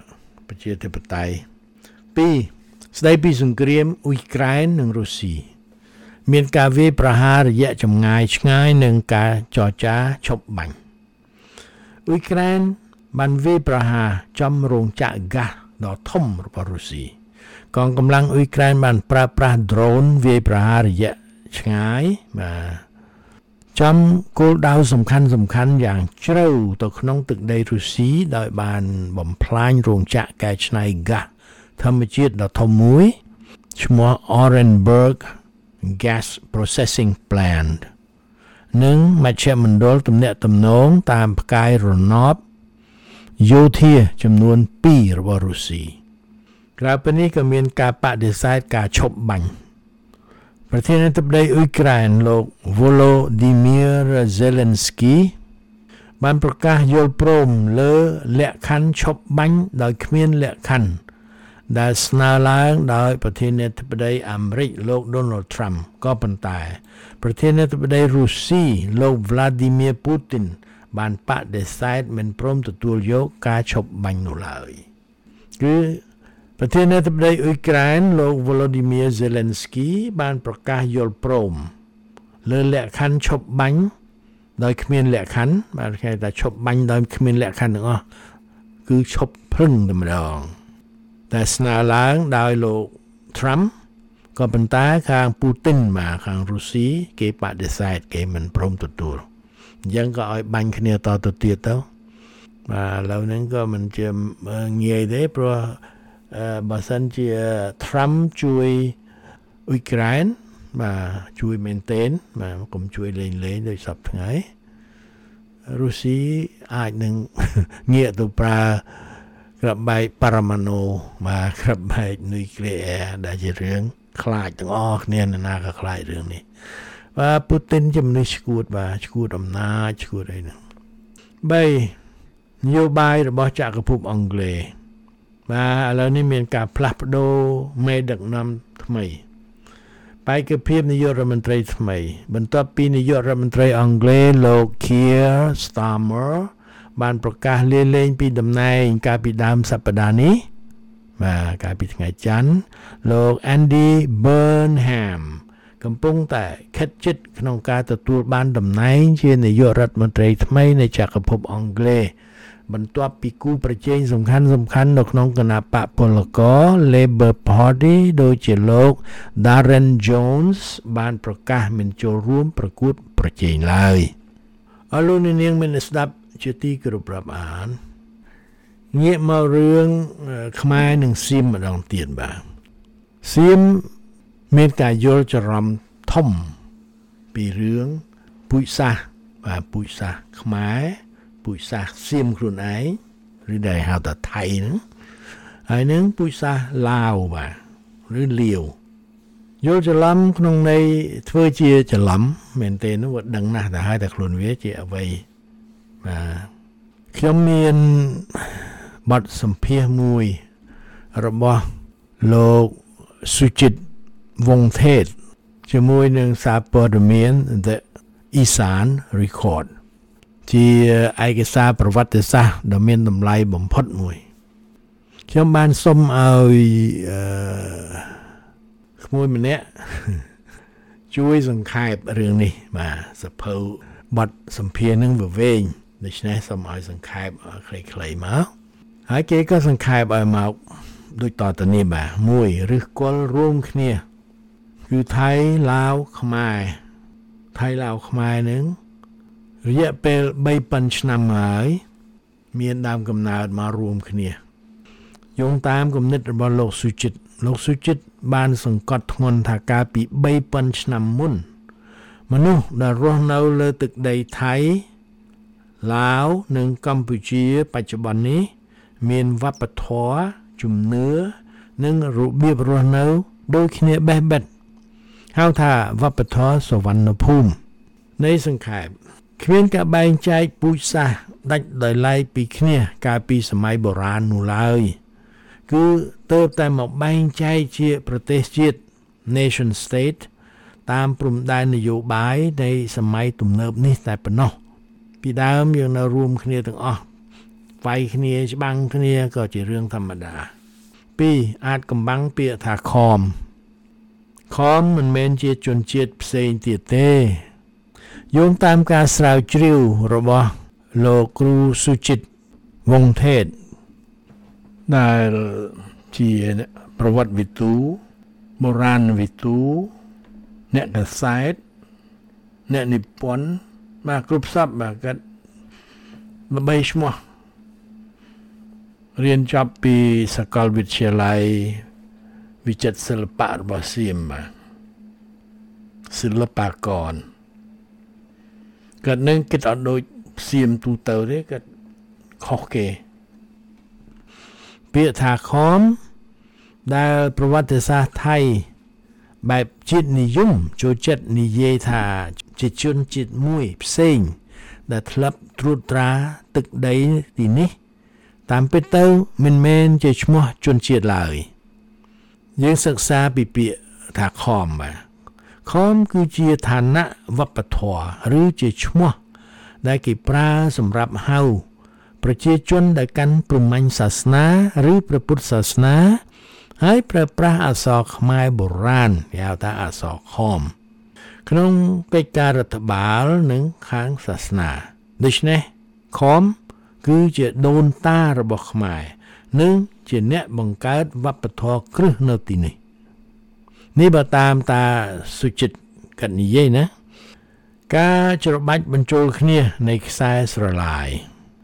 ប្រជាធិបតេយ្យពីរស្ដីពីសង្គ្រាមអ៊ុយក្រែននិងរុស្ស៊ីមានការវាយប្រហាររយៈចម្ងាយឆ្ងាយនិងការចរចាឈប់បាញ់អ៊ុយក្រែនបានវាយប្រហារចំរោងចក្រហ្គាសដ៏ធំរបស់រុស្ស៊ីកងកម្លាំងអ៊ុយក្រែនបានប្រើប្រាស់ drone វាយប្រហាររយៈឆ្ងាយបាទចំគោលដៅសំខាន់សំខាន់យ៉ាងជ្រៅទៅក្នុងទឹកដីរុស្ស៊ីដោយបានបំផ្លាញរោងចក្រកែច្នៃហ្គាសធម្មជាតិដ៏ធំមួយឈ្មោះ Orenburg Gas Processing Plant និងមជ្ឈមណ្ឌលទំនាក់ទំនងតាមផ្កាយរណបយោធាចំនួនពីររបស់រុស្ស៊ីក្រៅពីនេះក៏មានការបដិសេធការឈប់បាញ់ប្រធានាធិបតីអ៊ុយក្រែនលោក Volodymyr Zelensky បានប្រកាសយល់ព្រមលើលក្ខខណ្ឌឈប់បាញ់ដោយគ្មានលក្ខខណ្ឌដែលស្នើឡើងដោយប្រធានាធិបតីអាមេរិកលោក Donald Trump ក៏ប៉ុន្តែប្រធានាធិបតីរុស្ស៊ីលោក Vladimir Putin បានបដិសេធមិនព្រមទទួលយកការឈប់បាញ់នោះឡើយគឺប្រធានាធិបតីអ៊ុយក្រែនលោក Volodymyr Zelensky បានប្រកាសយល់ព្រមលើលក្ខខណ្ឌឈប់បាញ់ដោយគ្មានលក្ខខណ្ឌបាទគេថាឈប់បាញ់ដោយគ្មានលក្ខខណ្ឌទាំងអស់គឺឈប់ព្រឹងតែម្ដងតែស្នើឡើងដោយលោក Trump ក៏ប៉ុន្តែខាង Putin មកខាងរុស្ស៊ីគេបដិសេធគេមិនព្រមទទួលអញ្ចឹងក៏ឲ្យបាញ់គ្នាតទៅទៀតទៅបាទឥឡូវហ្នឹងក៏មិនជាងាយទេព្រោះបើសិនជា Trump ជួយអ៊ុយក្រែនបាទជួយមែនទែនបាទកុំជួយលេងលេងដូចសពថ្ងៃរុស្ស៊ីអាចនឹងងាកទៅប្រើក្របបែកប៉ារ៉ាម៉ាណូបាទក្របបែកនុយក្លេអ៊ែរដែលជារឿងខ្លាចទាំងអស់គ្នាណាក៏ខ្លាចរឿងនេះបាទពូទីនជាមនុស្សឈួតបាទឈួតអំណាចឈួតអីហ្នឹងបីនយោបាយរបស់ចក្រភពអង់គ្លេសបាទឥឡូវនេះមានការផ្លាស់ប្ដូរមេដឹកនាំថ្មីបេក្ខភាពនាយករដ្ឋមន្ត្រីថ្មីបន្ទាប់ពីនាយករដ្ឋមន្ត្រីអង់គ្លេសលោក Keir Starmer បានប្រកាសលាលែងពីតំណែងកាលពីដើមសប្តាហ៍នេះបាទកាលពីថ្ងៃច័ន្ទលោក Andy Burnham កំពុងតែខិតជិតក្នុងការទទួលបានតំណែងជានាយករដ្ឋមន្ត្រីថ្មីនៃចក្រភពអង់គ្លេសបន្ទាប់ពីគូប្រជែងសំខាន់សំខាន់នៅក្នុងគណៈបកពលករ Labour Party ដូចជាលោក Darren Jones បានប្រកាសមិនចូលរួមប្រកួតប្រជែងឡើយអរលោកនាងមានស្ដាប់ជាទីគោរពរាប់អានងាកមករឿងខ្មែរនិងសៀមម្ដងទៀតបាទសៀមមានការយល់ច្រឡំធំពីរឿងពូជសាសន៍បាទពូជសាសន៍ខ្មែរពូជសាសន៍សៀមខ្លួនឯងឬដែលហៅថាថៃហ្នឹងហើយនឹងពូជសាសន៍ឡាវបាទឬលាវយល់ច្រឡំក្នុងន័យធ្វើជាច្រឡំមែនទេនោះវាដឹងណាស់តែហើយតែខ្លួនវាជាអ្វីបាទខ្ញុំមានបទសម្ភាសន៍មួយរបស់លោកសុចិតវង្សថេតជាមួយនឹងសារព័ត៌មាន The Isan Record ជាឯកសារប្រវត្តិសាស្ត្រដ៏មានតម្លៃបំផុតមួយខ្ញុំបានសុំឲ្យអឺក្មួយម្នាក់ជួយសង្ខេបរឿងនេះបាទសភៅបទសម្ភាសន៍នឹងវវែងដូច្នេះសូមឲ្យសង្ខេបខ្លីៗមកហើយគេក៏សង្ខេបឲ្យមកដូចតទៅនេះបាទមួយឫសគល់រួមគ្នាគឺថៃឡាវខ្មែរថៃឡាវខ្មែរនឹងរយៈពេលបីប៉ុនឆ្នាំហើយមានដើមកំណើតមករួមគ្នាយោងតាមគំនិតរបស់លោកសុចិតលោកសុចិតបានសង្កត់ធ្ងន់ថាកាលពីបីប៉ុនឆ្នាំមុនមនុស្សដែលរស់នៅលើទឹកដីថៃឡាវនិងកម្ពុជាបច្ចុប្បន្ននេះមានវប្បធម៌ជំនឿនិងរបៀបរស់នៅដូចគ្នាបេះបិទហៅថាវប្បធម៌សវណ្ណភូមិនៃសង្ខេបគ្មានការបែងចែកពូជសាសន៍ដាច់ដោយឡែកពីគ្នាកាលពីសម័យបុរាណនោះឡើយគឺទើបតែមកបែងចែកជាប្រទេសជាតិ nation state តាមព្រំដែននយោបាយនៃសម័យទំនើបនេះតែប៉ុណ្ណោះពីដើមយើងនៅរួមគ្នាទាំងអស់វាយគ្នាច្បាំងគ្នាក៏ជារឿងធម្មតាពីរអាចកំបាំងពាក្យថាខំខំមិនមែនជាជនជាតិផ្សេងទៀតទេយោងតាមការស្រាវជ្រាវរបស់លោកគ្រូសុចិតវង្សថេតដែលជាប្រវត្តិវិទូបុរាណវិទូអ្នកកសែតអ្នកនិពន្ធមកគ្រប់សពបាទគាត់ល្បីឈ្មោះរៀនចប់ពីសាកលវិទ្យាល័យវិចិត្រសិល្បៈរបស់សៀមបាទសិល្បករគាត់នឹងគិតអត់ដូចសៀមទូទៅទេគាត់ខុសគេពាក្យថាខំដែលប្រវត្តិសាស្ត្រថៃបែបជាតិនិយមចូលចិត្តនិយាយថាជាជនជាតិមួយផ្សេងដែលធ្លាប់ត្រួតត្រាទឹកដីទីនេះតាមពិតទៅមិនមែនជាឈ្មោះជនជាតិឡើយយើងសិក្សាពីពាក្យថាខំបាទខំគឺជាឋានៈវប្បធម៌ឬជាឈ្មោះដែលគេប្រើសម្រាប់ហៅប្រជាជនដែលកាន់ព្រហ្មញ្ញសាសនាឬព្រះពុទ្ធសាសនាហើយប្រើប្រាស់អក្សរខ្មែរបុរាណគេហៅថាអក្សរខំក្នុងកិច្ចការរដ្ឋបាលនិងខាងសាសនាដូច្នេះខំគឺជាដូនតារបស់ខ្មែរនិងជាអ្នកបង្កើតវប្បធម៌គ្រឹះនៅទីនេះនេះបើតាមតាសុចិតកនិយាយណាការច្របាច់បញ្ចូលគ្នានៃខ្សែស្រឡាយ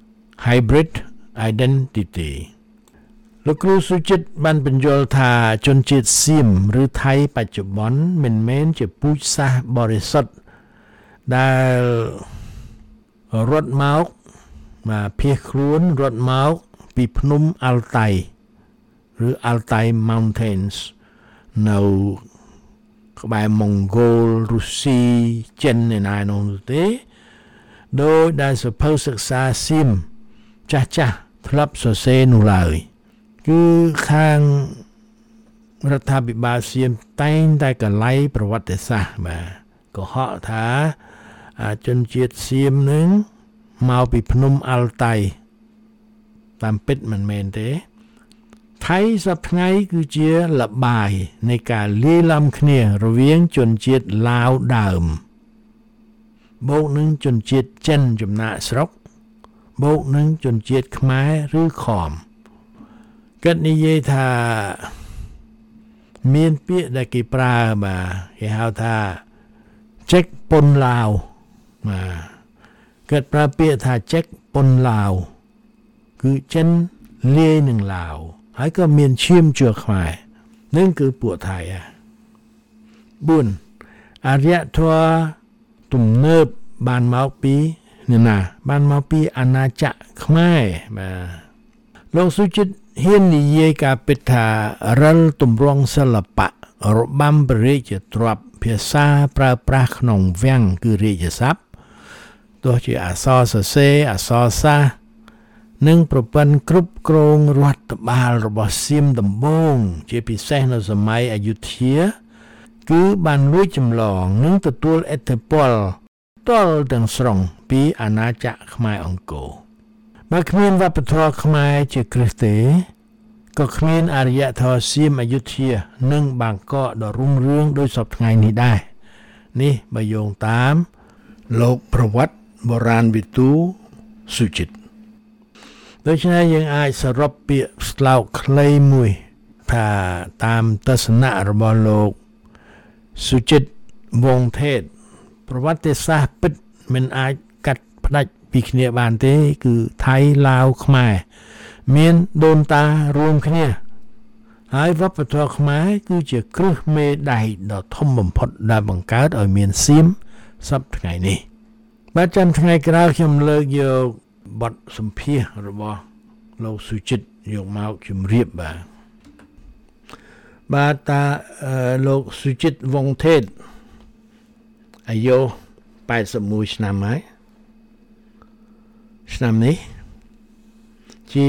hybrid identity លោកគ្រូសុចិតបានបញ្យល់ថាជនជាតិសៀមឬថៃបច្ចុប្បន្នមិនមែនជាពូជសាសន៍បរិសុទ្ធដែលរត់មកមកភៀសខ្លួនរត់មកពីភ្នំអាល់តៃឬ Altai Mountains នៅក្បែរម៉ុងហ្គោលរុស្ស៊ីចិនឯណានោះទេដោយដែលសភៅសិក្សាសៀមចាស់ចាស់ធ្លាប់សរសេរនោះឡើយគឺខាងរដ្ឋាភិបាលសៀមតែងតែកលៃប្រវត្តិសាស្ត្របាទកុហកថាជនជាតិសៀមនឹងមកពីភ្នំអាល់តៃតាមពិតមិនមែនទេថៃសប្តាហ៍ថ្ងៃគឺជាលបាយនៃការលាយឡំគ្នារវាងជនជាតិឡាវដើមបូកនឹងជនជាតិចិនចំណាក់ស្រុកបូកនឹងជនជាតិខ្មែរឬខមគាត់និយាយថាមានពាក្យដែលគេប្រើបាទគេហៅថាចេកពុនឡាវបាទគាត់ប្រើពាក្យថាចេកពុនឡាវគឺចិនលាយនឹងឡាវហើយក៏មានឈាមជឿខ្មែរនឹងគឺពួកថៃហ่ะបួនអរិយធម៌ទំនើបបានមកពីនេះណាបានមកពីអាណាចក្រខ្មែរបាទលោកសុចិតហ៊ាននិយាយការពិតថារិលទម្រង់សិល្បៈរបាំព្រះរាជទ្រព្យភាសាប្រើប្រាស់ក្នុងវាំងគឺរាជស័ព្ទទោះជាអក្សរសរសេរអក្សរសាស្ត្រនិងប្រព័ន្ធគ្រប់គ្រងរដ្ឋបាលរបស់សៀមដំបូងជាពិសេសនៅសម័យអយុធ្យាគឺបានលួចចម្លងនិងទទួលឥទ្ធិពលតលទាំងស្រុងពីអាណាចក្រខ្មែរអង្គរបើគ្មានវប្បធម៌ខ្មែរជាគ្រឹះទេក៏គ្មានអរិយធម៌សៀមអយុធ្យានិងបាងកកដ៏រុងរឿងដូចសពថ្ងៃនេះដែរនេះបើយោងតាមលោកប្រវត្តិបុរាណវិទូសុចិតដូច្នេះយើងអាចសរុបពាក្យស្លោកខ្លីមួយថាតាមទស្សនៈរបស់លោកសុចិតវង្សថេតប្រវត្តិសាស្ត្រពិតមិនអាចកាត់ផ្ដាច់ពីគ្នាបានទេគឺថៃឡាវខ្មែរមានដូនតារួមគ្នាហើយវប្បធម៌ខ្មែរគឺជាគ្រឹះមេដៃដ៏ធំបំផុតដែលបង្កើតឲ្យមានសៀមសពថ្ងៃនេះបាទចាំថ្ងៃក្រោយខ្ញុំលើកយកបទសម្ភាសន៍របស់លោកសុចិតយកមកជម្រាបបាទបាទតាលោកសុចិតវង្សថេតអាយុแปดสิบเอ็ดឆ្នាំហើយឆ្នាំនេះជា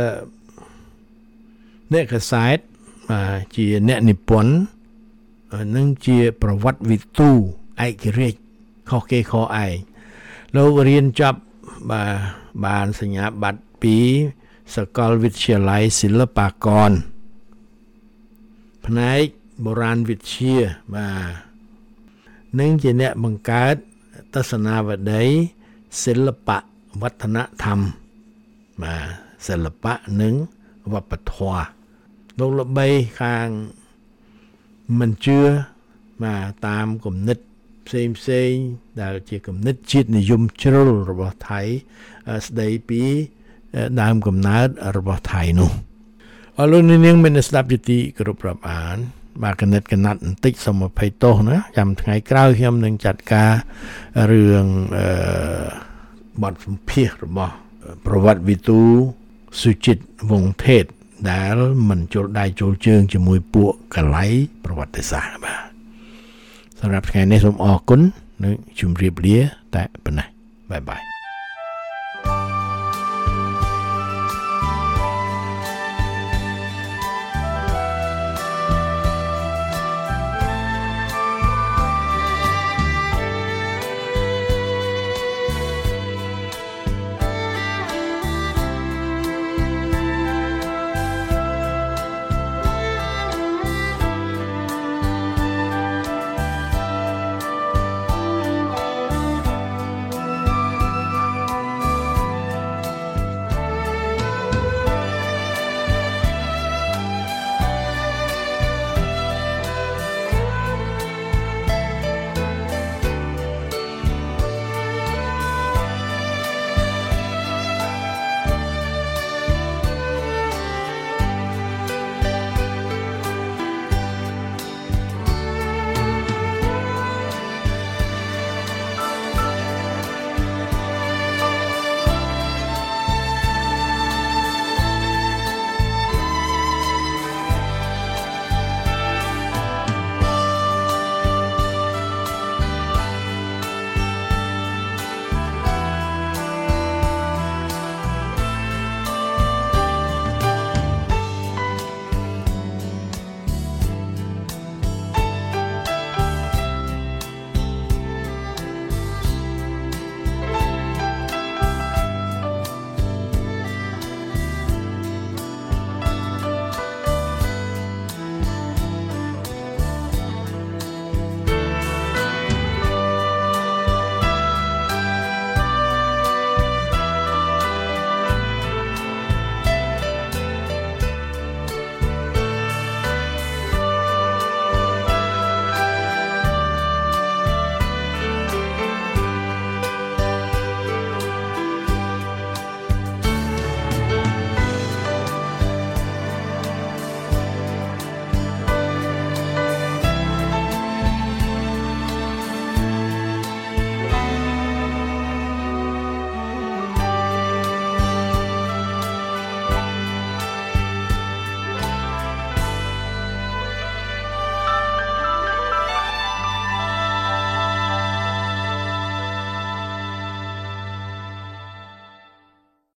អ្នកកសែតបាទជាអ្នកនិពន្ធនិងជាប្រវត្តិវិទូឯករាជ្យខុសគេខុសឯងលោករៀនចប់បាទបានសញ្ញាបត្រពីសាកលវិទ្យាល័យសិល្បករ ផ្នែកបុរាណវិទ្យាបាទនឹងជាអ្នកបង្កើតទស្សនាវដ្តីសិល្បៈវឌ្ឍនធម្មបាទសិល្បៈនិងវប្បធម៌លោកល្បីខាងមិនជឿបាទតាមគំនិតផ្សេងផ្សេងដែលជាគំនិតជាតិនិយមជ្រុលរបស់ថៃស្ដីពីដើមកំណើតរបស់ថៃនោះអរលោកនាងមានស្ដាប់យុតិគ្រប់រាប់អានបាទកណិតកណាត់បន្តិចសូមអភ័យទោសណាចាំថ្ងៃក្រោយខ្ញុំនឹងចាត់ការរឿងអឺបទសម្ភាសរបស់ប្រវត្តិវិទូសុចិតវង្សថេតដែលមិនចូលដៃចូលជើងជាមួយពួកកលៃប្រវត្តិសាស្ត្របាទសម្រាប់ថ្ងៃនេះសូមអរគុណនិងជម្រាបលាតែប៉ុណ្ណេះបាយបាយ